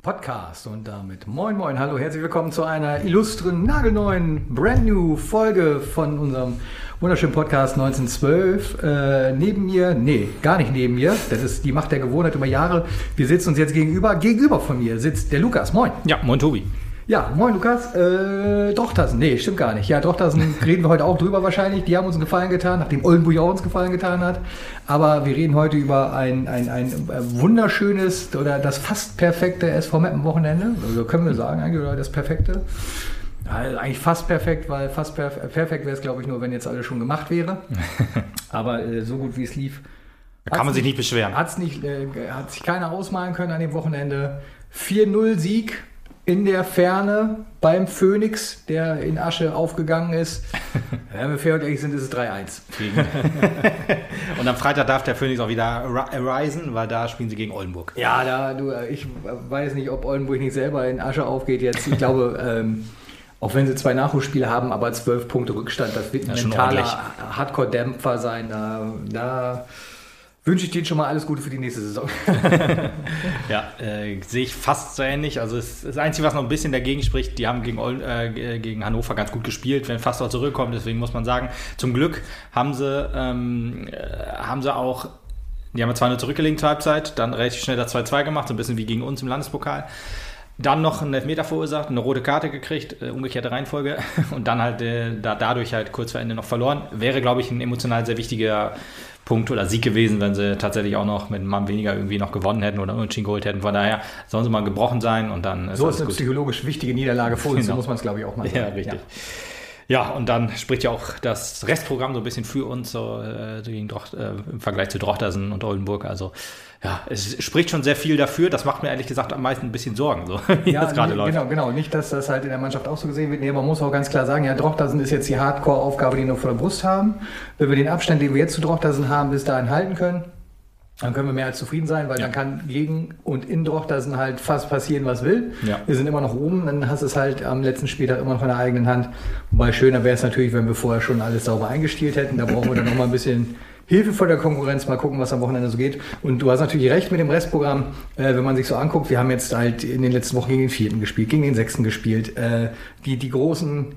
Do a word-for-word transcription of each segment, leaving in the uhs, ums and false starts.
Podcast und damit moin moin, hallo, herzlich willkommen zu einer illustren, nagelneuen, brand new Folge von unserem wunderschönen Podcast neunzehnhundertzwölf. Äh, neben mir, nee, gar nicht neben mir, das ist die Macht der Gewohnheit über Jahre. Wir sitzen uns jetzt gegenüber, gegenüber von mir sitzt der Lukas, moin. Ja, moin Tobi. Ja, moin Lukas, äh, Drochtersen, nee, stimmt gar nicht. Ja, Drochtersen reden wir heute auch drüber wahrscheinlich, die haben uns einen Gefallen getan, nachdem Oldenburg auch uns Gefallen getan hat. Aber wir reden heute über ein, ein, ein wunderschönes oder das fast perfekte S V Meppen-Wochenende, also können wir sagen eigentlich, oder das perfekte. Ja, eigentlich fast perfekt, weil fast perf- perfekt wäre es, glaube ich, nur, wenn jetzt alles schon gemacht wäre. Aber äh, so gut wie es lief. Da kann man sich nicht beschweren. Hat's nicht, äh, hat sich keiner ausmalen können an dem Wochenende. vier null Sieg in der Ferne beim Phoenix, der in Asche aufgegangen ist. Wenn wir fair und ehrlich sind, ist es drei eins. Und am Freitag darf der Phoenix auch wieder reisen, weil da spielen sie gegen Oldenburg. Ja, da, du, ich weiß nicht, ob Oldenburg nicht selber in Asche aufgeht jetzt. Ich glaube, ähm, auch wenn sie zwei Nachholspiele haben, aber zwölf Punkte Rückstand, das wird ein das mentaler Hardcore-Dämpfer sein. Da, da wünsche ich denen schon mal alles Gute für die nächste Saison. Ja, äh, sehe ich fast so ähnlich. Also es, das Einzige, was noch ein bisschen dagegen spricht, die haben gegen, äh, gegen Hannover ganz gut gespielt, wenn fast auch zurückkommen. Deswegen muss man sagen, zum Glück haben sie, ähm, haben sie auch, die haben zwei null zurückgelegen zur Halbzeit, dann relativ schnell das zwei zwei gemacht, so ein bisschen wie gegen uns im Landespokal. Dann noch einen Elfmeter verursacht, eine rote Karte gekriegt, äh, umgekehrte Reihenfolge und dann halt äh, da, dadurch halt kurz vor Ende noch verloren. Wäre, glaube ich, ein emotional sehr wichtiger Punkt oder Sieg gewesen, wenn sie tatsächlich auch noch mit einem Mann weniger irgendwie noch gewonnen hätten oder unentschieden geholt hätten. Von daher sollen sie mal gebrochen sein und dann ist so ist eine gut. Psychologisch wichtige Niederlage vor uns, genau. So muss man es, glaube ich, auch mal sagen. Ja, richtig. Ja. Ja, und dann spricht ja auch das Restprogramm so ein bisschen für uns so, äh, gegen Drocht, äh, im Vergleich zu Drochtersen und Oldenburg. Also ja, es spricht schon sehr viel dafür. Das macht mir ehrlich gesagt am meisten ein bisschen Sorgen, so wie ja, das gerade nee, läuft. Genau, genau. Nicht, dass das halt in der Mannschaft auch so gesehen wird. Nee, man muss auch ganz klar sagen, ja, Drochtersen ist jetzt die Hardcore-Aufgabe, die wir vor der Brust haben. Wenn wir den Abstand, den wir jetzt zu Drochtersen haben, bis dahin halten können, dann können wir mehr als zufrieden sein, weil ja. Dann kann gegen und in Drochtersen halt fast passieren, was will. Ja. Wir sind immer noch oben, dann hast du es halt am letzten Spieltag immer noch in der eigenen Hand. Wobei schöner wäre es natürlich, wenn wir vorher schon alles sauber eingestielt hätten. Da brauchen wir dann noch mal ein bisschen Hilfe von der Konkurrenz, mal gucken, was am Wochenende so geht. Und du hast natürlich recht mit dem Restprogramm, äh, wenn man sich so anguckt, wir haben jetzt halt in den letzten Wochen gegen den vierten gespielt, gegen den sechsten gespielt. Äh, die, die großen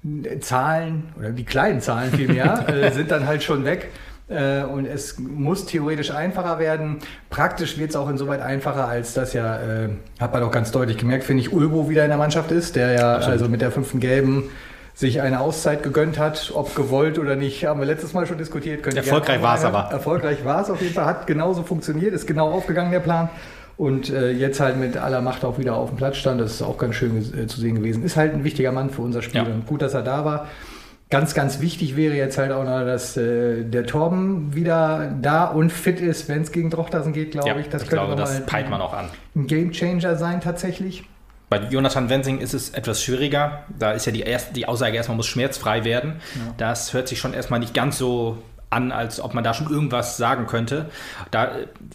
Zahlen, oder die kleinen Zahlen vielmehr, äh, sind dann halt schon weg. Und es muss theoretisch einfacher werden. Praktisch wird es auch insoweit einfacher, als das ja, äh, hat man doch ganz deutlich gemerkt, finde ich, Ulbo wieder in der Mannschaft ist, der ja Absolut. also mit der fünften Gelben sich eine Auszeit gegönnt hat, ob gewollt oder nicht, haben wir letztes Mal schon diskutiert. Könnt erfolgreich war es aber. Erfolgreich war es auf jeden Fall, hat genauso funktioniert, ist genau aufgegangen der Plan. Und äh, jetzt halt mit aller Macht auch wieder auf dem Platz stand, das ist auch ganz schön äh, zu sehen gewesen. Ist halt ein wichtiger Mann für unser Spiel. Ja. Und gut, dass er da war. Ganz, ganz wichtig wäre jetzt halt auch noch, dass äh, der Torben wieder da und fit ist, wenn es gegen Drochtersen geht, glaube ja, ich. Das ich könnte glaube, das mal peilt man auch an. Ein Gamechanger sein tatsächlich. Bei Jonathan Wensing ist es etwas schwieriger. Da ist ja die, erste, die Aussage erstmal, muss schmerzfrei werden. Ja. Das hört sich schon erstmal nicht ganz so an, als ob man da schon irgendwas sagen könnte. Da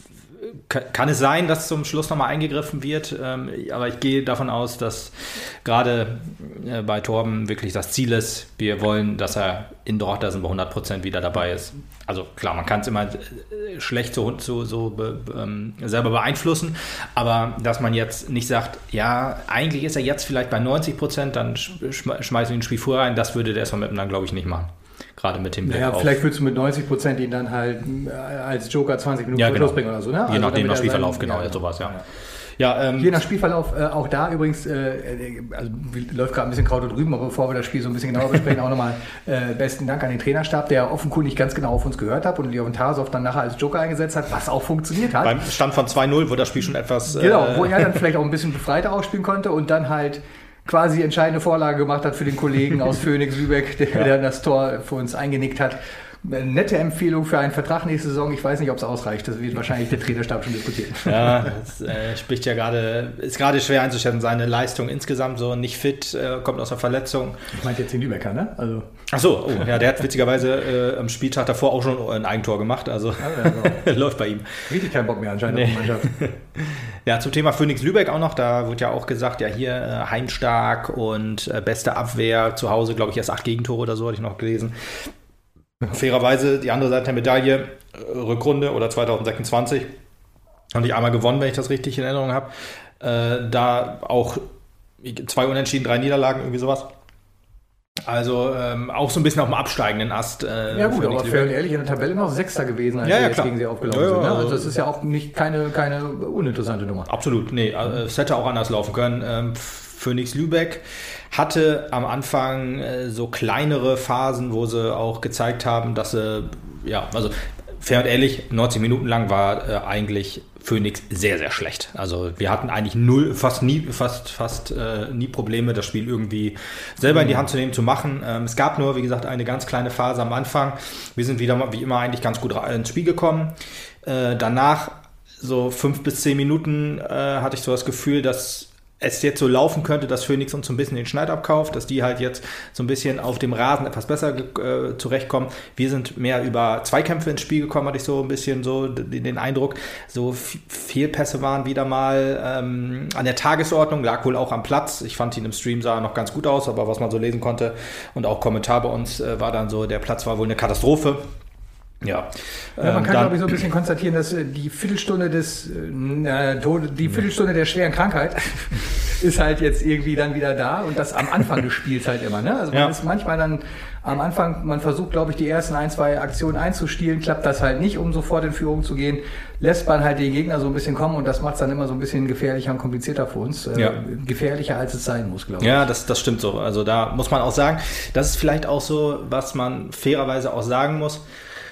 kann es sein, dass zum Schluss nochmal eingegriffen wird, aber ich gehe davon aus, dass gerade bei Torben wirklich das Ziel ist, wir wollen, dass er in Drochtersen bei hundert Prozent wieder dabei ist. Also klar, man kann es immer schlecht so, so, so be, ähm, selber beeinflussen, aber dass man jetzt nicht sagt, ja, eigentlich ist er jetzt vielleicht bei neunzig Prozent, dann schmeißen wir ihn ins Spiel vor rein, das würde der S V Meppen dann, glaube ich, nicht machen. Gerade mit dem Blick ja, auf. Vielleicht würdest du mit neunzig Prozent ihn dann halt als Joker zwanzig Minuten ja, genau. bringen oder so, ne? Je also nachdem nach Spielverlauf, sein, genau, ja, ja, sowas, ja. ja. Ja, ähm, Je nach Spielverlauf, äh, auch da übrigens, äh, also läuft gerade ein bisschen Kraut und Rüben, aber bevor wir das Spiel so ein bisschen genauer besprechen, auch nochmal äh, besten Dank an den Trainerstab, der offenkundig ganz genau auf uns gehört hat und Leon Tarsow dann nachher als Joker eingesetzt hat, was auch funktioniert hat. Beim Stand von zwei null, wo das Spiel schon etwas... Genau, äh, wo er dann vielleicht auch ein bisschen befreiter aufspielen konnte und dann halt quasi entscheidende Vorlage gemacht hat für den Kollegen aus Phoenix Lübeck, der, ja. der das Tor für uns eingenickt hat. Eine nette Empfehlung für einen Vertrag nächste Saison. Ich weiß nicht, ob es ausreicht. Das wird wahrscheinlich der Trainerstab schon diskutieren. Ja, das äh, spricht ja gerade, ist gerade schwer einzuschätzen. Seine Leistung insgesamt so nicht fit, äh, kommt aus einer Verletzung. Ich meinte jetzt den Lübecker, ne? Also. Ach so, oh, ja, der hat witzigerweise äh, am Spieltag davor auch schon ein Eigentor gemacht. Also ja, ja, genau. Läuft bei ihm. Richtig keinen Bock mehr anscheinend nee. auf die Mannschaft. Ja, zum Thema Phoenix Lübeck auch noch. Da wird ja auch gesagt, ja hier äh, heimstark und äh, beste Abwehr. Zu Hause, glaube ich, erst acht Gegentore oder so, hatte ich noch gelesen. Fairerweise die andere Seite der Medaille, Rückrunde oder zwanzig sechsundzwanzig, haben die einmal gewonnen, wenn ich das richtig in Erinnerung habe. Äh, da auch zwei Unentschieden, drei Niederlagen, irgendwie sowas. Also ähm, auch so ein bisschen auf dem absteigenden Ast. Äh, ja gut, aber fair und ehrlich in der Tabelle noch Sechster gewesen, als ja, wir ja, jetzt klar. gegen sie aufgelaufen ja, ja, sind. Ne? also Also das ist ja auch nicht keine, keine uninteressante Nummer. Absolut, nee, also, es hätte auch anders laufen können. Ähm, Phoenix Lübeck hatte am Anfang äh, so kleinere Phasen, wo sie auch gezeigt haben, dass sie, ja, also fair und ehrlich, neunzig Minuten lang war äh, eigentlich Phoenix sehr, sehr schlecht. Also wir hatten eigentlich null, fast nie, fast, fast äh, nie Probleme, das Spiel irgendwie selber in die Hand zu nehmen, zu machen. Ähm, es gab nur, wie gesagt, eine ganz kleine Phase am Anfang. Wir sind wieder, wie immer, eigentlich ganz gut ins Spiel gekommen. Äh, danach, so fünf bis zehn Minuten, äh, hatte ich so das Gefühl, dass es jetzt so laufen könnte, dass Phoenix uns so ein bisschen den Schneid abkauft, dass die halt jetzt so ein bisschen auf dem Rasen etwas besser äh, zurechtkommen. Wir sind mehr über Zweikämpfe ins Spiel gekommen, hatte ich so ein bisschen so den Eindruck. So Fehlpässe waren wieder mal ähm, an der Tagesordnung, lag wohl auch am Platz. Ich fand ihn im Stream sah noch ganz gut aus, aber was man so lesen konnte und auch Kommentar bei uns äh, war dann so, der Platz war wohl eine Katastrophe. Ja. ja, man kann, glaube ich, so ein bisschen konstatieren, dass die Viertelstunde des äh, die Viertelstunde der schweren Krankheit ist halt jetzt irgendwie dann wieder da und das am Anfang des Spiels halt immer. Ne? Also man ja. ist manchmal dann am Anfang, man versucht, glaube ich, die ersten ein, zwei Aktionen einzustielen, klappt das halt nicht, um sofort in Führung zu gehen, lässt man halt den Gegner so ein bisschen kommen und das macht es dann immer so ein bisschen gefährlicher und komplizierter für uns. Äh, ja. Gefährlicher, als es sein muss, glaube ich. Ja, das, das stimmt so. Also da muss man auch sagen, das ist vielleicht auch so, was man fairerweise auch sagen muss.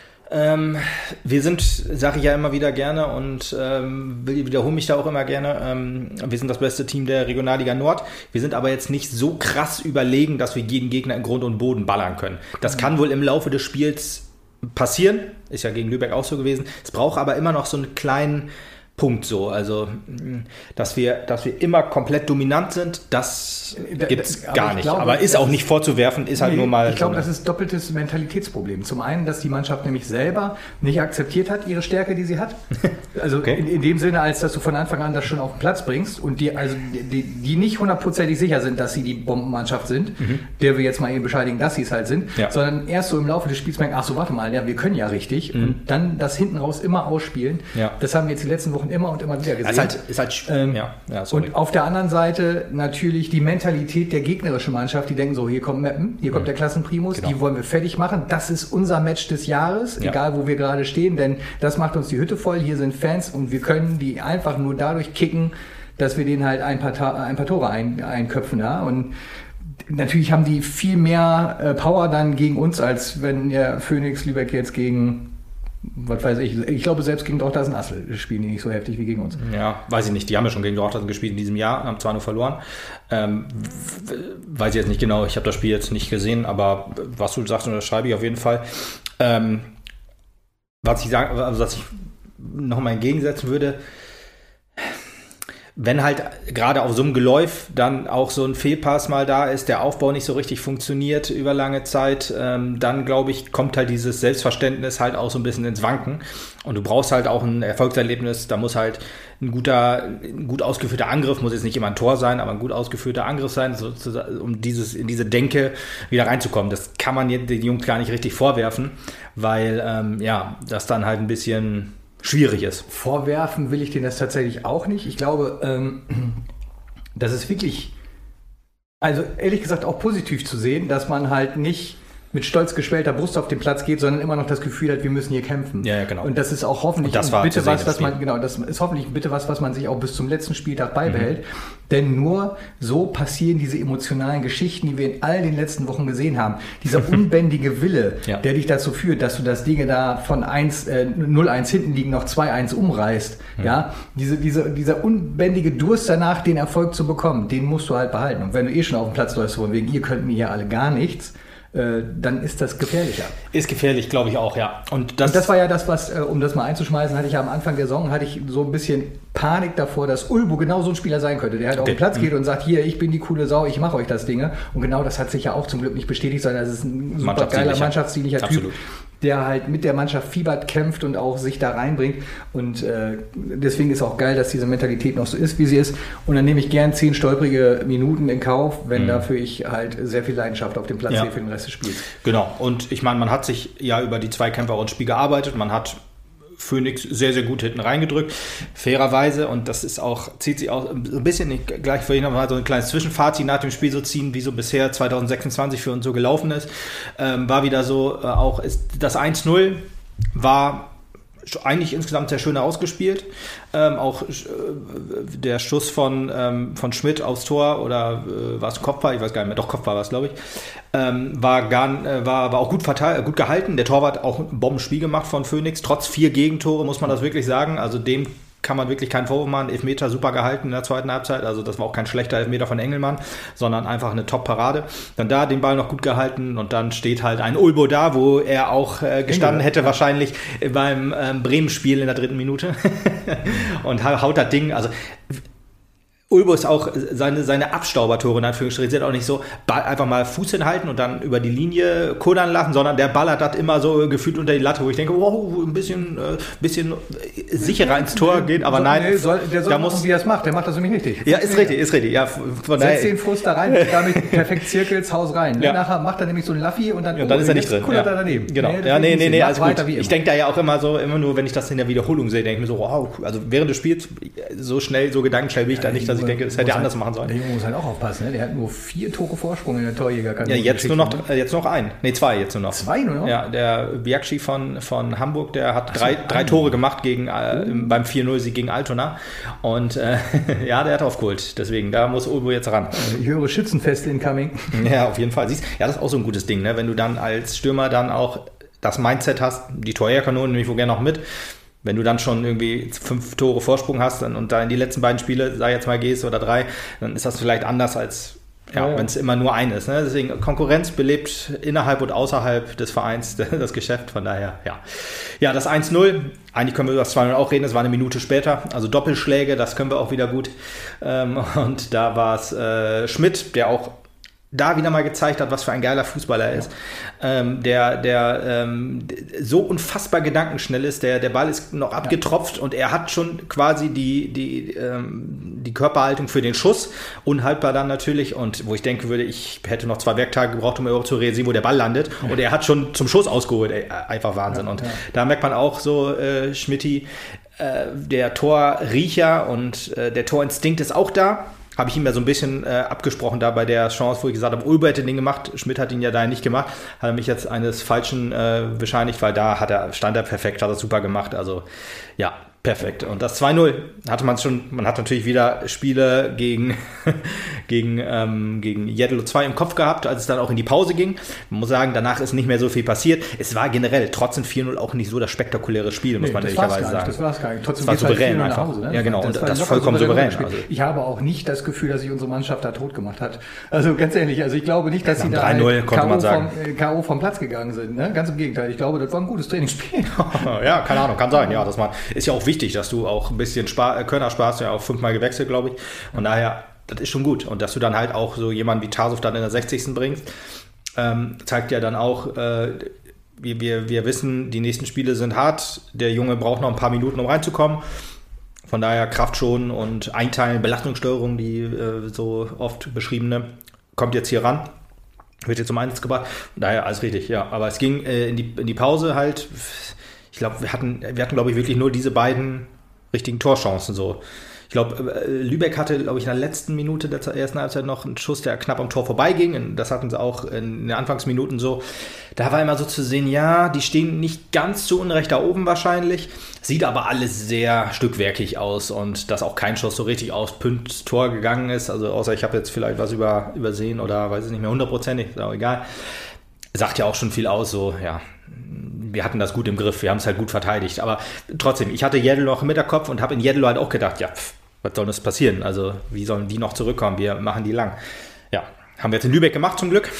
Ähm, wir sind, sage ich ja immer wieder gerne und ähm, wiederhole mich da auch immer gerne, ähm, wir sind das beste Team der Regionalliga Nord. Wir sind aber jetzt nicht so krass überlegen, dass wir jeden Gegner in Grund und Boden ballern können. Das kann wohl im Laufe des Spiels passieren, ist ja gegen Lübeck auch so gewesen. Es braucht aber immer noch so einen kleinen Punkt so, also dass wir, dass wir immer komplett dominant sind, das gibt es gar aber nicht. Glaube, aber ist auch nicht vorzuwerfen, ist halt nee, nur mal. Ich glaube, so das ist doppeltes Mentalitätsproblem. Zum einen, dass die Mannschaft nämlich selber nicht akzeptiert hat, ihre Stärke, die sie hat. Also okay. in, in dem Sinne, als dass du von Anfang an das schon auf den Platz bringst und die, also die, die nicht hundertprozentig sicher sind, dass sie die Bombenmannschaft sind, mhm. der wir jetzt mal eben bescheinigen, dass sie es halt sind, ja. sondern erst so im Laufe des Spiels merken, ach so, warte mal, ja, wir können ja richtig mhm. und dann das hinten raus immer ausspielen. Ja. Das haben wir jetzt die letzten Wochen immer und immer wieder gesehen. Ist halt, ist halt, ähm, ja, ja, und auf der anderen Seite natürlich die Mentalität der gegnerischen Mannschaft, die denken so, hier kommt Meppen, hier kommt der Klassenprimus, genau. die wollen wir fertig machen, das ist unser Match des Jahres, ja. egal wo wir gerade stehen, denn das macht uns die Hütte voll, hier sind Fans und wir können die einfach nur dadurch kicken, dass wir denen halt ein paar, Ta- ein paar Tore ein, einköpfen. Ja? Und natürlich haben die viel mehr äh, Power dann gegen uns, als wenn der Phoenix Lübeck jetzt gegen was weiß ich, ich glaube selbst gegen Dortmund Assel spielen die nicht so heftig wie gegen uns. Ja, weiß ich nicht, die haben ja schon gegen Dortmund gespielt in diesem Jahr, haben zwar nur verloren, ähm, weiß ich jetzt nicht genau, ich habe das Spiel jetzt nicht gesehen, aber was du sagst, unterschreibe ich auf jeden Fall. Ähm, was ich sagen, also was ich nochmal entgegensetzen würde, wenn halt gerade auf so einem Geläuf dann auch so ein Fehlpass mal da ist, der Aufbau nicht so richtig funktioniert über lange Zeit, ähm, dann glaube ich, kommt halt dieses Selbstverständnis halt auch so ein bisschen ins Wanken. Und du brauchst halt auch ein Erfolgserlebnis, da muss halt ein guter, ein gut ausgeführter Angriff, muss jetzt nicht immer ein Tor sein, aber ein gut ausgeführter Angriff sein, so, um dieses, in diese Denke wieder reinzukommen. Das kann man den Jungs gar nicht richtig vorwerfen, weil ähm, ja, das dann halt ein bisschen schwierig ist. Vorwerfen will ich denen das tatsächlich auch nicht. Ich glaube, ähm, das ist wirklich, also ehrlich gesagt auch positiv zu sehen, dass man halt nicht mit stolz geschwellter Brust auf den Platz geht, sondern immer noch das Gefühl hat, wir müssen hier kämpfen. Ja, ja, genau. Und das ist auch hoffentlich das war bitte sehen, was, was man genau, das ist hoffentlich bitte was, was man sich auch bis zum letzten Spieltag beibehält. Mhm. Denn nur so passieren diese emotionalen Geschichten, die wir in all den letzten Wochen gesehen haben. Dieser unbändige Wille, ja. der dich dazu führt, dass du das Ding da von eins, äh, null eins hinten liegen noch zwei eins umreißt. Mhm. Ja, diese, diese, dieser unbändige Durst danach, den Erfolg zu bekommen, den musst du halt behalten. Und wenn du eh schon auf dem Platz läufst, von wegen, ihr könnt mir hier alle gar nichts, dann ist das gefährlicher. Ist gefährlich, glaube ich auch, ja. Und das, Und das war ja das, was, um das mal einzuschmeißen, hatte ich ja am Anfang der Saison, hatte ich so ein bisschen Panik davor, dass Ulbo genau so ein Spieler sein könnte, der halt okay. auf den Platz geht mhm. und sagt, hier, ich bin die coole Sau, ich mache euch das Ding. Und genau das hat sich ja auch zum Glück nicht bestätigt, sondern es ist ein super geiler, mannschaftsdienlicher Typ, Absolut. der halt mit der Mannschaft fiebert, kämpft und auch sich da reinbringt. Und äh, deswegen ist auch geil, dass diese Mentalität noch so ist, wie sie ist. Und dann nehme ich gern zehn stolprige Minuten in Kauf, wenn mhm. dafür ich halt sehr viel Leidenschaft auf dem Platz ja. sehe für den Rest des Spiels. Genau. Und ich meine, man hat sich ja über die Zweikämpfer und Spiel gearbeitet. Man hat Phoenix sehr, sehr gut hinten reingedrückt. Fairerweise, und das ist auch, zieht sich auch so ein bisschen, nicht, gleich vorhin nochmal so ein kleines Zwischenfazit nach dem Spiel so ziehen, wie so bisher zwanzig sechsundzwanzig für uns so gelaufen ist. Ähm, war wieder so, äh, auch ist das eins null war eigentlich insgesamt sehr schön ausgespielt. Ähm, auch äh, der Schuss von, ähm, von Schmidt aufs Tor oder äh, war es Kopfball? Ich weiß gar nicht mehr. Doch, Kopfball war es, glaube ich. Ähm, war, gar, äh, war, war auch gut, verteil- gut gehalten. Der Torwart auch ein Bombenspiel gemacht von Phoenix. Trotz vier Gegentore muss man das wirklich sagen. Also dem kann man wirklich keinen Vorwurf machen. Elfmeter super gehalten in der zweiten Halbzeit. Also das war auch kein schlechter Elfmeter von Engelmann, sondern einfach eine Top-Parade. Dann da den Ball noch gut gehalten und dann steht halt ein Ulbo da, wo er auch äh, gestanden hätte ja. wahrscheinlich beim ähm, Bremen-Spiel in der dritten Minute und haut das Ding. Also Ulbo ist auch, seine, seine Abstaubertore in Anführungsstrichen sind auch nicht so, einfach mal Fuß hinhalten und dann über die Linie kullern lassen, sondern der ballert das immer so gefühlt unter die Latte, wo ich denke, wow, ein bisschen, äh, bisschen sicherer ins Tor geht, aber so, nein. Nee, soll, der soll da machen, muss, wie er es macht, der macht das nämlich richtig. Ja, ist richtig, ist richtig. Ja, von Setz den Fuß da rein, damit perfekt Zirkels, Haus rein. Ja. Nachher macht er nämlich so ein Laffi und dann, ja, und dann oh, ist er nicht drin. kullert Ja. er daneben. Genau. Nee, ja, nee, nee, nee, alles gut. Ich denke da ja auch immer so, immer nur, wenn ich das in der Wiederholung sehe, denke ich mir so, wow, also während des Spiels so schnell, so gedankenschnell bin ich ja, da nicht, dass ich denke, das hätte er anders machen sollen. Der Junge muss halt auch aufpassen, ne? Der hat nur vier Tore Vorsprung in der Torjägerkanone. Ja, jetzt nur noch, äh, jetzt nur noch ein. Nee, zwei jetzt nur noch. Zwei nur noch? Ja, der Biakci von, von Hamburg, der hat drei, so, drei Tore gemacht gegen, äh, oh. beim vier null Sieg gegen Altona. Und äh, ja, der hat aufgeholt. Deswegen, da muss Ulbo jetzt ran. Ich höre Schützenfeste incoming. Ja, auf jeden Fall. Siehst, ja, das ist auch so ein gutes Ding, ne? Wenn du dann als Stürmer dann auch das Mindset hast, die Torjägerkanone nehme ich wohl gerne noch mit. Wenn du dann schon irgendwie fünf Tore Vorsprung hast und, und da in die letzten beiden Spiele, sei jetzt mal gehst oder drei, dann ist das vielleicht anders als ja, ja. wenn es immer nur ein ist. Ne? Deswegen Konkurrenz belebt innerhalb und außerhalb des Vereins das Geschäft. Von daher, ja. Ja, das eins null, eigentlich können wir über das zwei null auch reden, das war eine Minute später. Also Doppelschläge, das können wir auch wieder gut. Und da war es äh, Schmidt, der auch da wieder mal gezeigt hat, was für ein geiler Fußballer er ist, ja. ähm, der, der ähm, so unfassbar gedankenschnell ist, der, der Ball ist noch abgetropft ja. und er hat schon quasi die, die, ähm, die Körperhaltung für den Schuss, unhaltbar dann natürlich, und wo ich denken würde, ich hätte noch zwei Werktage gebraucht, um überhaupt zu realisieren, wo der Ball landet, ja. und er hat schon zum Schuss ausgeholt, ey, einfach Wahnsinn, ja, und ja. da merkt man auch so, äh, Schmidti, äh, der Torriecher und äh, der Torinstinkt ist auch da. Habe ich ihm ja so ein bisschen äh, abgesprochen da bei der Chance, wo ich gesagt habe, Ulbo hätte den gemacht, Schmidt hat ihn ja da nicht gemacht, hat er mich jetzt eines Falschen äh, bescheinigt, weil da hat er, stand er perfekt, hat er super gemacht, also ja, perfekt. Und das zwei null hatte man schon, man hat natürlich wieder Spiele gegen, gegen, ähm, gegen Jedelo zwei im Kopf gehabt, als es dann auch in die Pause ging. Man muss sagen, danach ist nicht mehr so viel passiert. Es war generell trotzdem vier null auch nicht so das spektakuläre Spiel, muss nee, man ehrlicherweise sagen. Das war es gar nicht. Trotzdem das war souverän halt einfach. Hause, ne? Ja, genau, das und das vollkommen souverän. souverän. Also ich habe auch nicht das Gefühl, dass sich unsere Mannschaft da tot gemacht hat. Also ganz ehrlich, also ich glaube nicht, dass sie da drei null konnte man sagen. Vom, K O vom Platz gegangen sind. Ne? Ganz im Gegenteil. Ich glaube, das war ein gutes Trainingsspiel. Ja, keine Ahnung, kann sein. Ja, das man, ist ja auch wichtig, dass du auch ein bisschen Spar- Körner sparst, ja auch fünfmal gewechselt, glaube ich. Und daher, das ist schon gut. Und dass du dann halt auch so jemanden wie Tasov dann in der sechzigsten bringst, ähm, zeigt ja dann auch, äh, wir, wir, wir wissen, die nächsten Spiele sind hart. Der Junge braucht noch ein paar Minuten, um reinzukommen. Von daher Kraft schonen und einteilen, Belastungssteuerung, die äh, so oft beschriebene, kommt jetzt hier ran. Wird jetzt zum Einsatz gebracht. Von daher alles richtig, ja. Aber es ging äh, in, die, in die Pause halt. Ich glaube, wir hatten, wir hatten, glaube ich, wirklich nur diese beiden richtigen Torchancen so. Ich glaube, Lübeck hatte, glaube ich, in der letzten Minute der ersten Halbzeit noch einen Schuss, der knapp am Tor vorbeiging. Das hatten sie auch in den Anfangsminuten so. Da war immer so zu sehen, ja, die stehen nicht ganz zu Unrecht da oben wahrscheinlich. Sieht aber alles sehr stückwerkig aus und dass auch kein Schuss so richtig aufs Pünkt's Tor gegangen ist. Also außer ich habe jetzt vielleicht was über, übersehen oder weiß ich nicht mehr hundertprozentig, ist auch egal. Sagt ja auch schon viel aus, so, ja. Wir hatten das gut im Griff, wir haben es halt gut verteidigt. Aber trotzdem, ich hatte Jedelo noch im Hinterkopf und habe in Jedelo halt auch gedacht, ja, pff, was soll das passieren? Also, wie sollen die noch zurückkommen? Wir machen die lang. Ja, haben wir jetzt in Lübeck gemacht, zum Glück.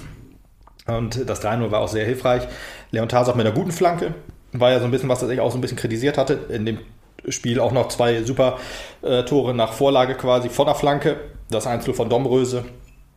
Ja. Und das drei null war auch sehr hilfreich. Leon Tasov mit einer guten Flanke. War ja so ein bisschen, was ich auch so ein bisschen kritisiert hatte. In dem Spiel auch noch zwei super äh, Tore nach Vorlage quasi von der Flanke. Das eins null von Domröse.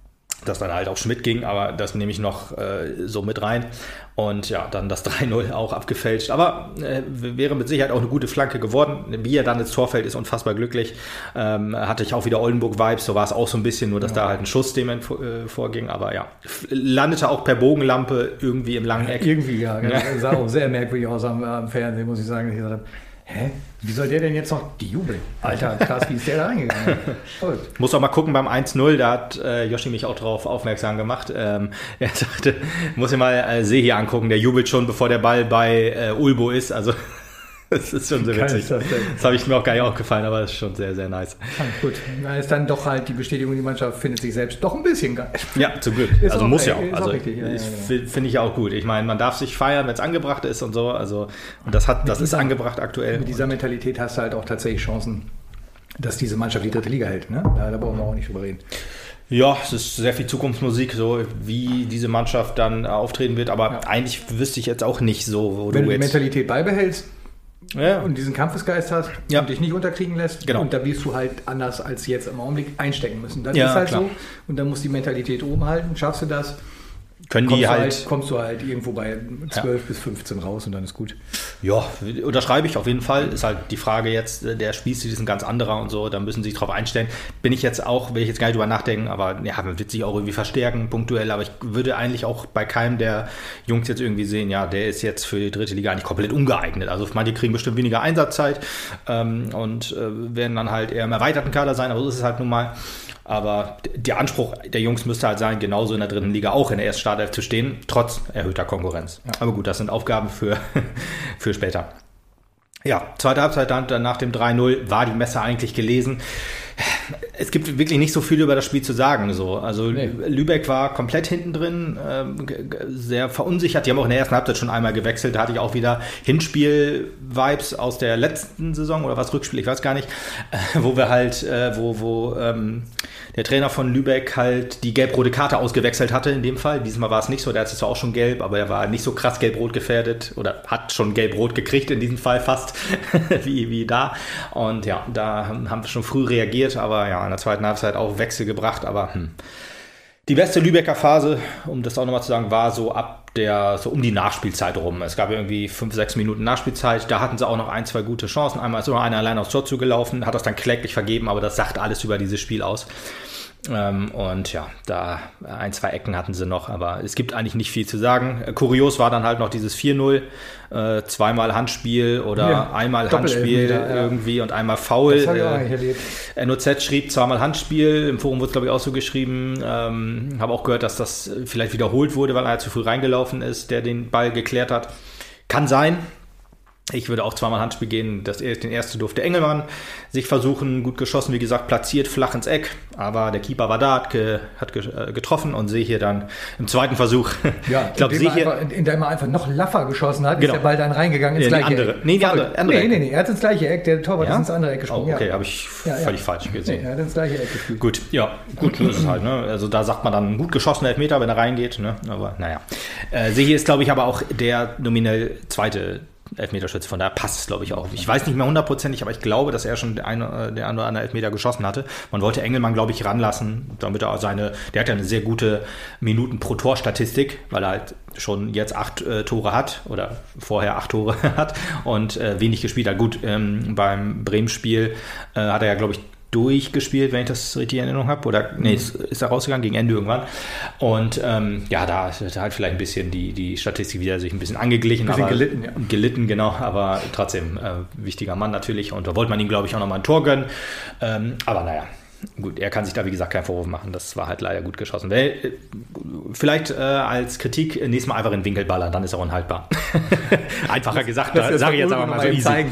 dass dann halt auch Schmidt ging, aber das nehme ich noch äh, so mit rein. Und ja, dann das drei null auch abgefälscht. Aber äh, wäre mit Sicherheit auch eine gute Flanke geworden. Wie er dann ins Tor fällt, ist unfassbar glücklich. Ähm, hatte ich auch wieder Oldenburg-Vibes, so war es auch so ein bisschen, nur dass ja. da halt ein Schuss dem äh, vorging. Aber ja, landete auch per Bogenlampe irgendwie im langen Eck. Ja, irgendwie, ja. ja. Das sah auch sehr merkwürdig aus am, am Fernsehen, muss ich sagen. Ich gesagt habe, hä? Wie soll der denn jetzt noch jubeln? Alter, krass, wie ist der da reingegangen? Muss auch mal gucken beim eins null, da hat äh, Yoshi mich auch drauf aufmerksam gemacht. Ähm, er sagte, muss ich mal äh, See hier angucken, der jubelt schon, bevor der Ball bei äh, Ulbo ist. Also das ist schon sehr witzig. Das, das habe ich mir auch gar nicht aufgefallen, aber das ist schon sehr, sehr nice. Ja, gut, da ist dann doch halt die Bestätigung, die Mannschaft findet sich selbst doch ein bisschen geil. Ja, zum Glück. Ist also auch, muss ja auch. Also ja, ja, ja. Finde ich auch gut. Ich meine, man darf sich feiern, wenn es angebracht ist und so. Also und das hat, das dieser, ist angebracht aktuell. Mit dieser Mentalität hast du halt auch tatsächlich Chancen, dass diese Mannschaft die dritte Liga hält. Ne? Da, da brauchen wir auch nicht drüber reden. Ja, es ist sehr viel Zukunftsmusik, so wie diese Mannschaft dann auftreten wird. Aber ja. eigentlich wüsste ich jetzt auch nicht so, wo wenn du, du die jetzt Mentalität beibehältst, ja. und diesen Kampfesgeist hast ja. und dich nicht unterkriegen lässt. Genau. Und da wirst du halt anders als jetzt im Augenblick einstecken müssen. Das ja, ist halt klar. so. Und dann muss die Mentalität oben halten. Schaffst du das, können kommst die du halt, halt, kommst du halt irgendwo bei zwölf ja. bis fünfzehn raus und dann ist gut. Ja, unterschreibe ich auf jeden Fall. Ist halt die Frage jetzt, der Spielstil ist ein ganz anderer und so, da müssen sie sich drauf einstellen. Bin ich jetzt auch, will ich jetzt gar nicht drüber nachdenken, aber ja, man wird sich auch irgendwie verstärken, punktuell, aber ich würde eigentlich auch bei keinem der Jungs jetzt irgendwie sehen, ja, der ist jetzt für die dritte Liga eigentlich komplett ungeeignet. Also manche kriegen bestimmt weniger Einsatzzeit ähm, und äh, werden dann halt eher im erweiterten Kader sein, aber so ist es halt nun mal. Aber der Anspruch der Jungs müsste halt sein, genauso in der dritten Liga auch in der ersten Startelf zu stehen, trotz erhöhter Konkurrenz. Ja. Aber gut, das sind Aufgaben für, für später. Ja, zweite Halbzeit dann, dann nach dem drei null war die Messe eigentlich gelesen. Es gibt wirklich nicht so viel über das Spiel zu sagen. So. Also nee. Lübeck war komplett hinten drin, äh, sehr verunsichert. Die haben auch in der ersten Halbzeit schon einmal gewechselt. Da hatte ich auch wieder Hinspiel-Vibes aus der letzten Saison oder was, Rückspiel, ich weiß gar nicht, äh, wo wir halt, äh, wo, wo ähm, der Trainer von Lübeck halt die gelb-rote Karte ausgewechselt hatte in dem Fall. Diesmal war es nicht so, der hat es zwar auch schon gelb, aber er war nicht so krass gelb-rot gefährdet oder hat schon gelb-rot gekriegt in diesem Fall fast, wie, wie da. Und ja, da haben wir schon früh reagiert, aber ja, in der zweiten Halbzeit auch Wechsel gebracht, aber hm. Die beste Lübecker Phase, um das auch nochmal zu sagen, war so ab der, so um die Nachspielzeit rum. Es gab irgendwie fünf, sechs Minuten Nachspielzeit. Da hatten sie auch noch ein, zwei gute Chancen. Einmal ist nur einer allein aufs Tor zugelaufen, hat das dann kläglich vergeben, aber das sagt alles über dieses Spiel aus. Ähm, und ja, da ein, zwei Ecken hatten sie noch, aber es gibt eigentlich nicht viel zu sagen. Kurios war dann halt noch dieses vier null, äh, zweimal Handspiel oder ja, einmal Handspiel wieder, ja. irgendwie und einmal Foul. Das äh, N O Z schrieb zweimal Handspiel, im Forum wurde es glaube ich auch so geschrieben. Ähm, habe auch gehört, dass das vielleicht wiederholt wurde, weil er zu früh reingelaufen ist, der den Ball geklärt hat. Kann sein. Ich würde auch zweimal Handspiel gehen. Das, den ersten durfte Engelmann sich versuchen. Gut geschossen, wie gesagt, platziert, flach ins Eck. Aber der Keeper war da, hat, ge, hat ge, äh, getroffen und sehe hier dann im zweiten Versuch. Ja, ich glaube, in, in, in dem er einfach noch laffer geschossen hat, genau. Ist der Ball dann reingegangen ins ja, gleiche andere. Eck. Nee, die andere, andere nee, nee, nee, er hat ins gleiche Eck. Der Torwart ja? ist ins andere Eck gesprungen. Oh, okay, ja. habe ich ja, völlig ja. falsch gesehen. Nee, er hat ins gleiche Eck gespielt. Gut, ja, gut, so ist es halt. Ne? Also da sagt man dann gut geschossener Elfmeter, wenn er reingeht. Ne? Aber naja. Äh, sehe hier ist, glaube ich, aber auch der nominell zweite Elfmeterschütze, von daher passt es, glaube ich, auch. Ich weiß nicht mehr hundertprozentig, aber ich glaube, dass er schon der eine, der eine oder andere Elfmeter geschossen hatte. Man wollte Engelmann, glaube ich, ranlassen, damit er seine, der hat ja eine sehr gute Minuten pro Tor-Statistik, weil er halt schon jetzt acht äh, Tore hat oder vorher acht Tore hat und äh, wenig gespielt hat. Gut, ähm, beim Bremen-Spiel äh, hat er ja, glaube ich, durchgespielt, wenn ich das richtig in Erinnerung habe. Oder nee, ist, ist er rausgegangen gegen Ende irgendwann. Und ähm, ja, da hat halt vielleicht ein bisschen die, die Statistik wieder sich ein bisschen angeglichen. Ein bisschen aber, gelitten, ja. Gelitten, genau, aber trotzdem äh, wichtiger Mann natürlich. Und da wollte man ihm, glaube ich, auch nochmal ein Tor gönnen. Ähm, aber naja. Gut, er kann sich da, wie gesagt, keinen Vorwurf machen. Das war halt leider gut geschossen. Weil, äh, vielleicht äh, als Kritik, äh, nächstes Mal einfach in den Winkel ballern, dann ist er unhaltbar. Einfacher gesagt, da sage ich jetzt aber mal so easy.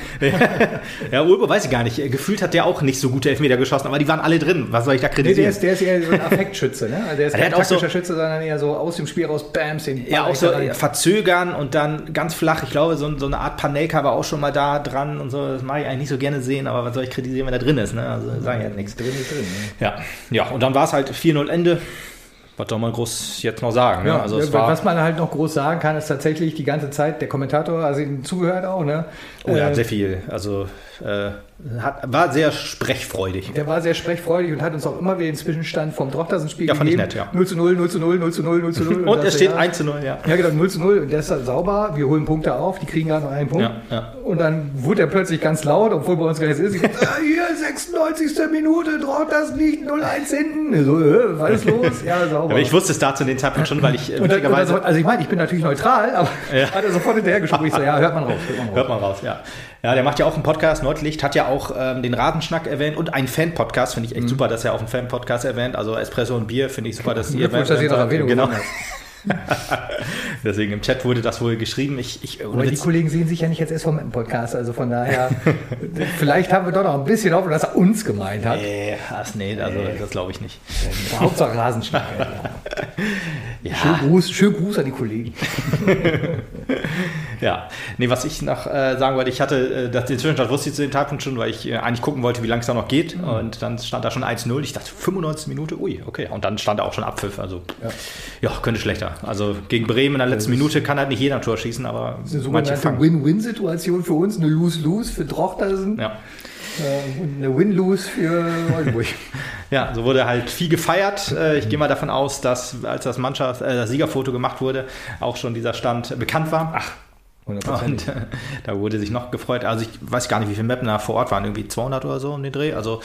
Ja, Ulbo weiß ich gar nicht. Gefühlt hat der auch nicht so gute Elfmeter geschossen, aber die waren alle drin. Was soll ich da kritisieren? Nee, der, ist, der ist eher so ein Affektschütze, ne? Also der ist kein taktischer so, Schütze, sondern eher so aus dem Spiel raus, bams, den Ball. Ja, auch so rein. Verzögern und dann ganz flach. Ich glaube, so, so eine Art Panelka war auch schon mal da dran und so. Das mag ich eigentlich nicht so gerne sehen, aber was soll ich kritisieren, wenn er drin ist, ne? Also sage ich ja nichts. Drin ist drin. Ja, ja, und dann war es halt vier null Ende. was soll man groß jetzt noch sagen? Ne? Ja, also es war, was man halt noch groß sagen kann, ist tatsächlich die ganze Zeit der Kommentator, also ihm zugehört auch, ne? Oh, er äh, hat sehr viel, also äh, hat, war sehr sprechfreudig. Der war sehr sprechfreudig und hat uns auch immer wieder den Zwischenstand vom Drochtersen-Spiel ja, fand gegeben. Ich nett, ja. null zu null, null zu null, null zu null, null zu null. Und, und es steht ja, eins zu null, ja. Ja, genau, null zu null. Und der ist halt sauber. Wir holen Punkte auf, die kriegen gerade noch einen Punkt. Ja, ja. Und dann wurde er plötzlich ganz laut, obwohl bei uns gar nichts ist. Ich, ah, hier, sechsundneunzigste Minute, Drochtersen liegt null eins hinten. So, äh, was ist los? Ja, sauber. Aber ich wusste es da zu dem Zeitpunkt schon, weil ich äh, und dann, und so, also ich meine, ich bin natürlich neutral, aber ja. hat er sofort hinterhergeschoben. Ich so, ja, hört man raus. Hört man raus, hört man raus ja. Ja, der macht ja auch einen Podcast, Nordlicht, hat ja auch ähm, den Rasenschnack erwähnt und einen Fan-Podcast, finde ich echt mhm. super, dass er auch einen Fan-Podcast erwähnt. Also Espresso und Bier finde ich super, dass ihr erwähnt. Dass ihr das Erwähnung genau. Deswegen im Chat wurde das wohl geschrieben. Ich, ich, Aber die Kollegen sehen sich ja nicht jetzt erst vom Podcast, also von daher, vielleicht haben wir doch noch ein bisschen Hoffnung, dass er uns gemeint hat. Nee, das, nee, also, nee. das glaube ich nicht. Ja, Hauptsache Rasenschnack. Ja. Schönen Gruß, schönen Gruß an die Kollegen. Ja, nee, was ich noch äh, sagen wollte, ich hatte, äh, das, den Zwischenstand wusste ich zu dem Zeitpunkt schon, weil ich äh, eigentlich gucken wollte, wie lange es da noch geht. Mhm. Und dann stand da schon eins null. Ich dachte, fünfundneunzig Minute, ui, okay. Und dann stand da auch schon Abpfiff. Also, ja, ja könnte schlechter. Also gegen Bremen in der letzten Minute kann halt nicht jeder ein Tor schießen, aber das ist eine sogenannte Win-Win-Situation für uns, eine Lose-Lose für Drochtersen. Ja. Und eine Win-Lose für Oldenburg. Ja, so wurde halt viel gefeiert. Ich gehe mal davon aus, dass als das Mannschaft, äh, das Siegerfoto gemacht wurde, auch schon dieser Stand bekannt war. Ach, hundert Prozent. Und äh, da wurde sich noch gefreut. Also ich weiß gar nicht, wie viele Mapner vor Ort waren, irgendwie zweihundert oder so um den Dreh. Also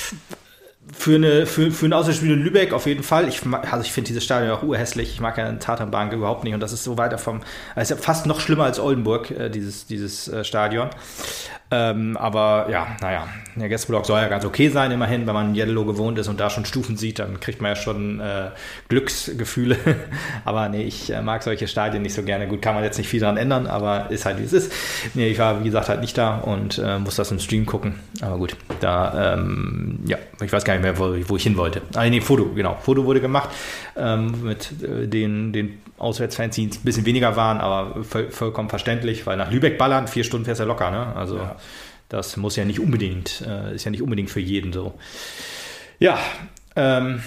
für, eine, für, für ein Auswärtsspiel in Lübeck auf jeden Fall. Ich, also ich finde dieses Stadion auch urhässlich. Ich mag ja eine Tatanbank überhaupt nicht. Und das ist so weiter vom, also fast noch schlimmer als Oldenburg, äh, dieses, dieses äh, Stadion. Ähm, aber ja, naja, der Gästeblock soll ja ganz okay sein, immerhin, wenn man Yellow gewohnt ist und da schon Stufen sieht, dann kriegt man ja schon äh, Glücksgefühle. Aber nee, ich äh, mag solche Stadien nicht so gerne. Gut, kann man jetzt nicht viel dran ändern, aber ist halt wie es ist. Nee, ich war, wie gesagt, halt nicht da und äh, muss das im Stream gucken. Aber gut, da, ähm, ja, ich weiß gar nicht mehr, wo, wo ich hin wollte. Ah, nee, Foto, genau. Foto wurde gemacht ähm, mit äh, den, den Auswärtsfans, die ein bisschen weniger waren, aber voll, vollkommen verständlich, weil nach Lübeck ballern, vier Stunden fährst du ja locker, ne? Also ja. Das muss ja nicht unbedingt, äh, ist ja nicht unbedingt für jeden so. Ja, ähm,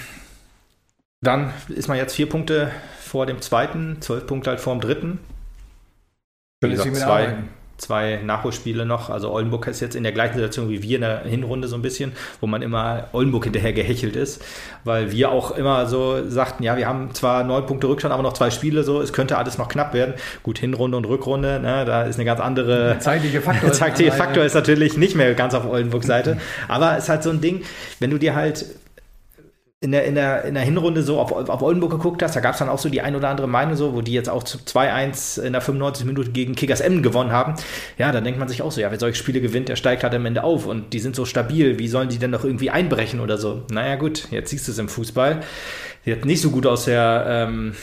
dann ist man jetzt vier Punkte vor dem zweiten, zwölf Punkte halt vor dem dritten. Wie gesagt, zwei, zwei Nachholspiele noch. Also Oldenburg ist jetzt in der gleichen Situation wie wir in der Hinrunde so ein bisschen, wo man immer Oldenburg hinterher gehechelt ist, weil wir auch immer so sagten, ja, wir haben zwar neun Punkte Rückstand, aber noch zwei Spiele, so, es könnte alles noch knapp werden. Gut, Hinrunde und Rückrunde, ne, da ist eine ganz andere... Der zeitliche Faktor. Der zeitliche Faktor ist natürlich nicht mehr ganz auf Oldenburgs Seite, aber es ist halt so ein Ding, wenn du dir halt in der, in der, in der Hinrunde so auf, auf Oldenburg geguckt hast, da gab es dann auch so die ein oder andere Meinung so, wo die jetzt auch zwei eins in der fünfundneunzigsten Minute gegen Kickers Emden gewonnen haben. Ja, dann denkt man sich auch so, ja, wer solche Spiele gewinnt, der steigt halt am Ende auf und die sind so stabil, wie sollen die denn noch irgendwie einbrechen oder so? Naja gut, jetzt siehst du es im Fußball. Die hat nicht so gut aus der ähm,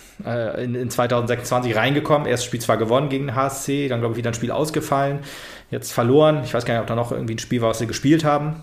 äh, in, in zwanzig sechsundzwanzig reingekommen. Erstes Spiel zwar gewonnen gegen den H S C, dann glaube ich wieder ein Spiel ausgefallen, jetzt verloren. Ich weiß gar nicht, ob da noch irgendwie ein Spiel war, was sie gespielt haben.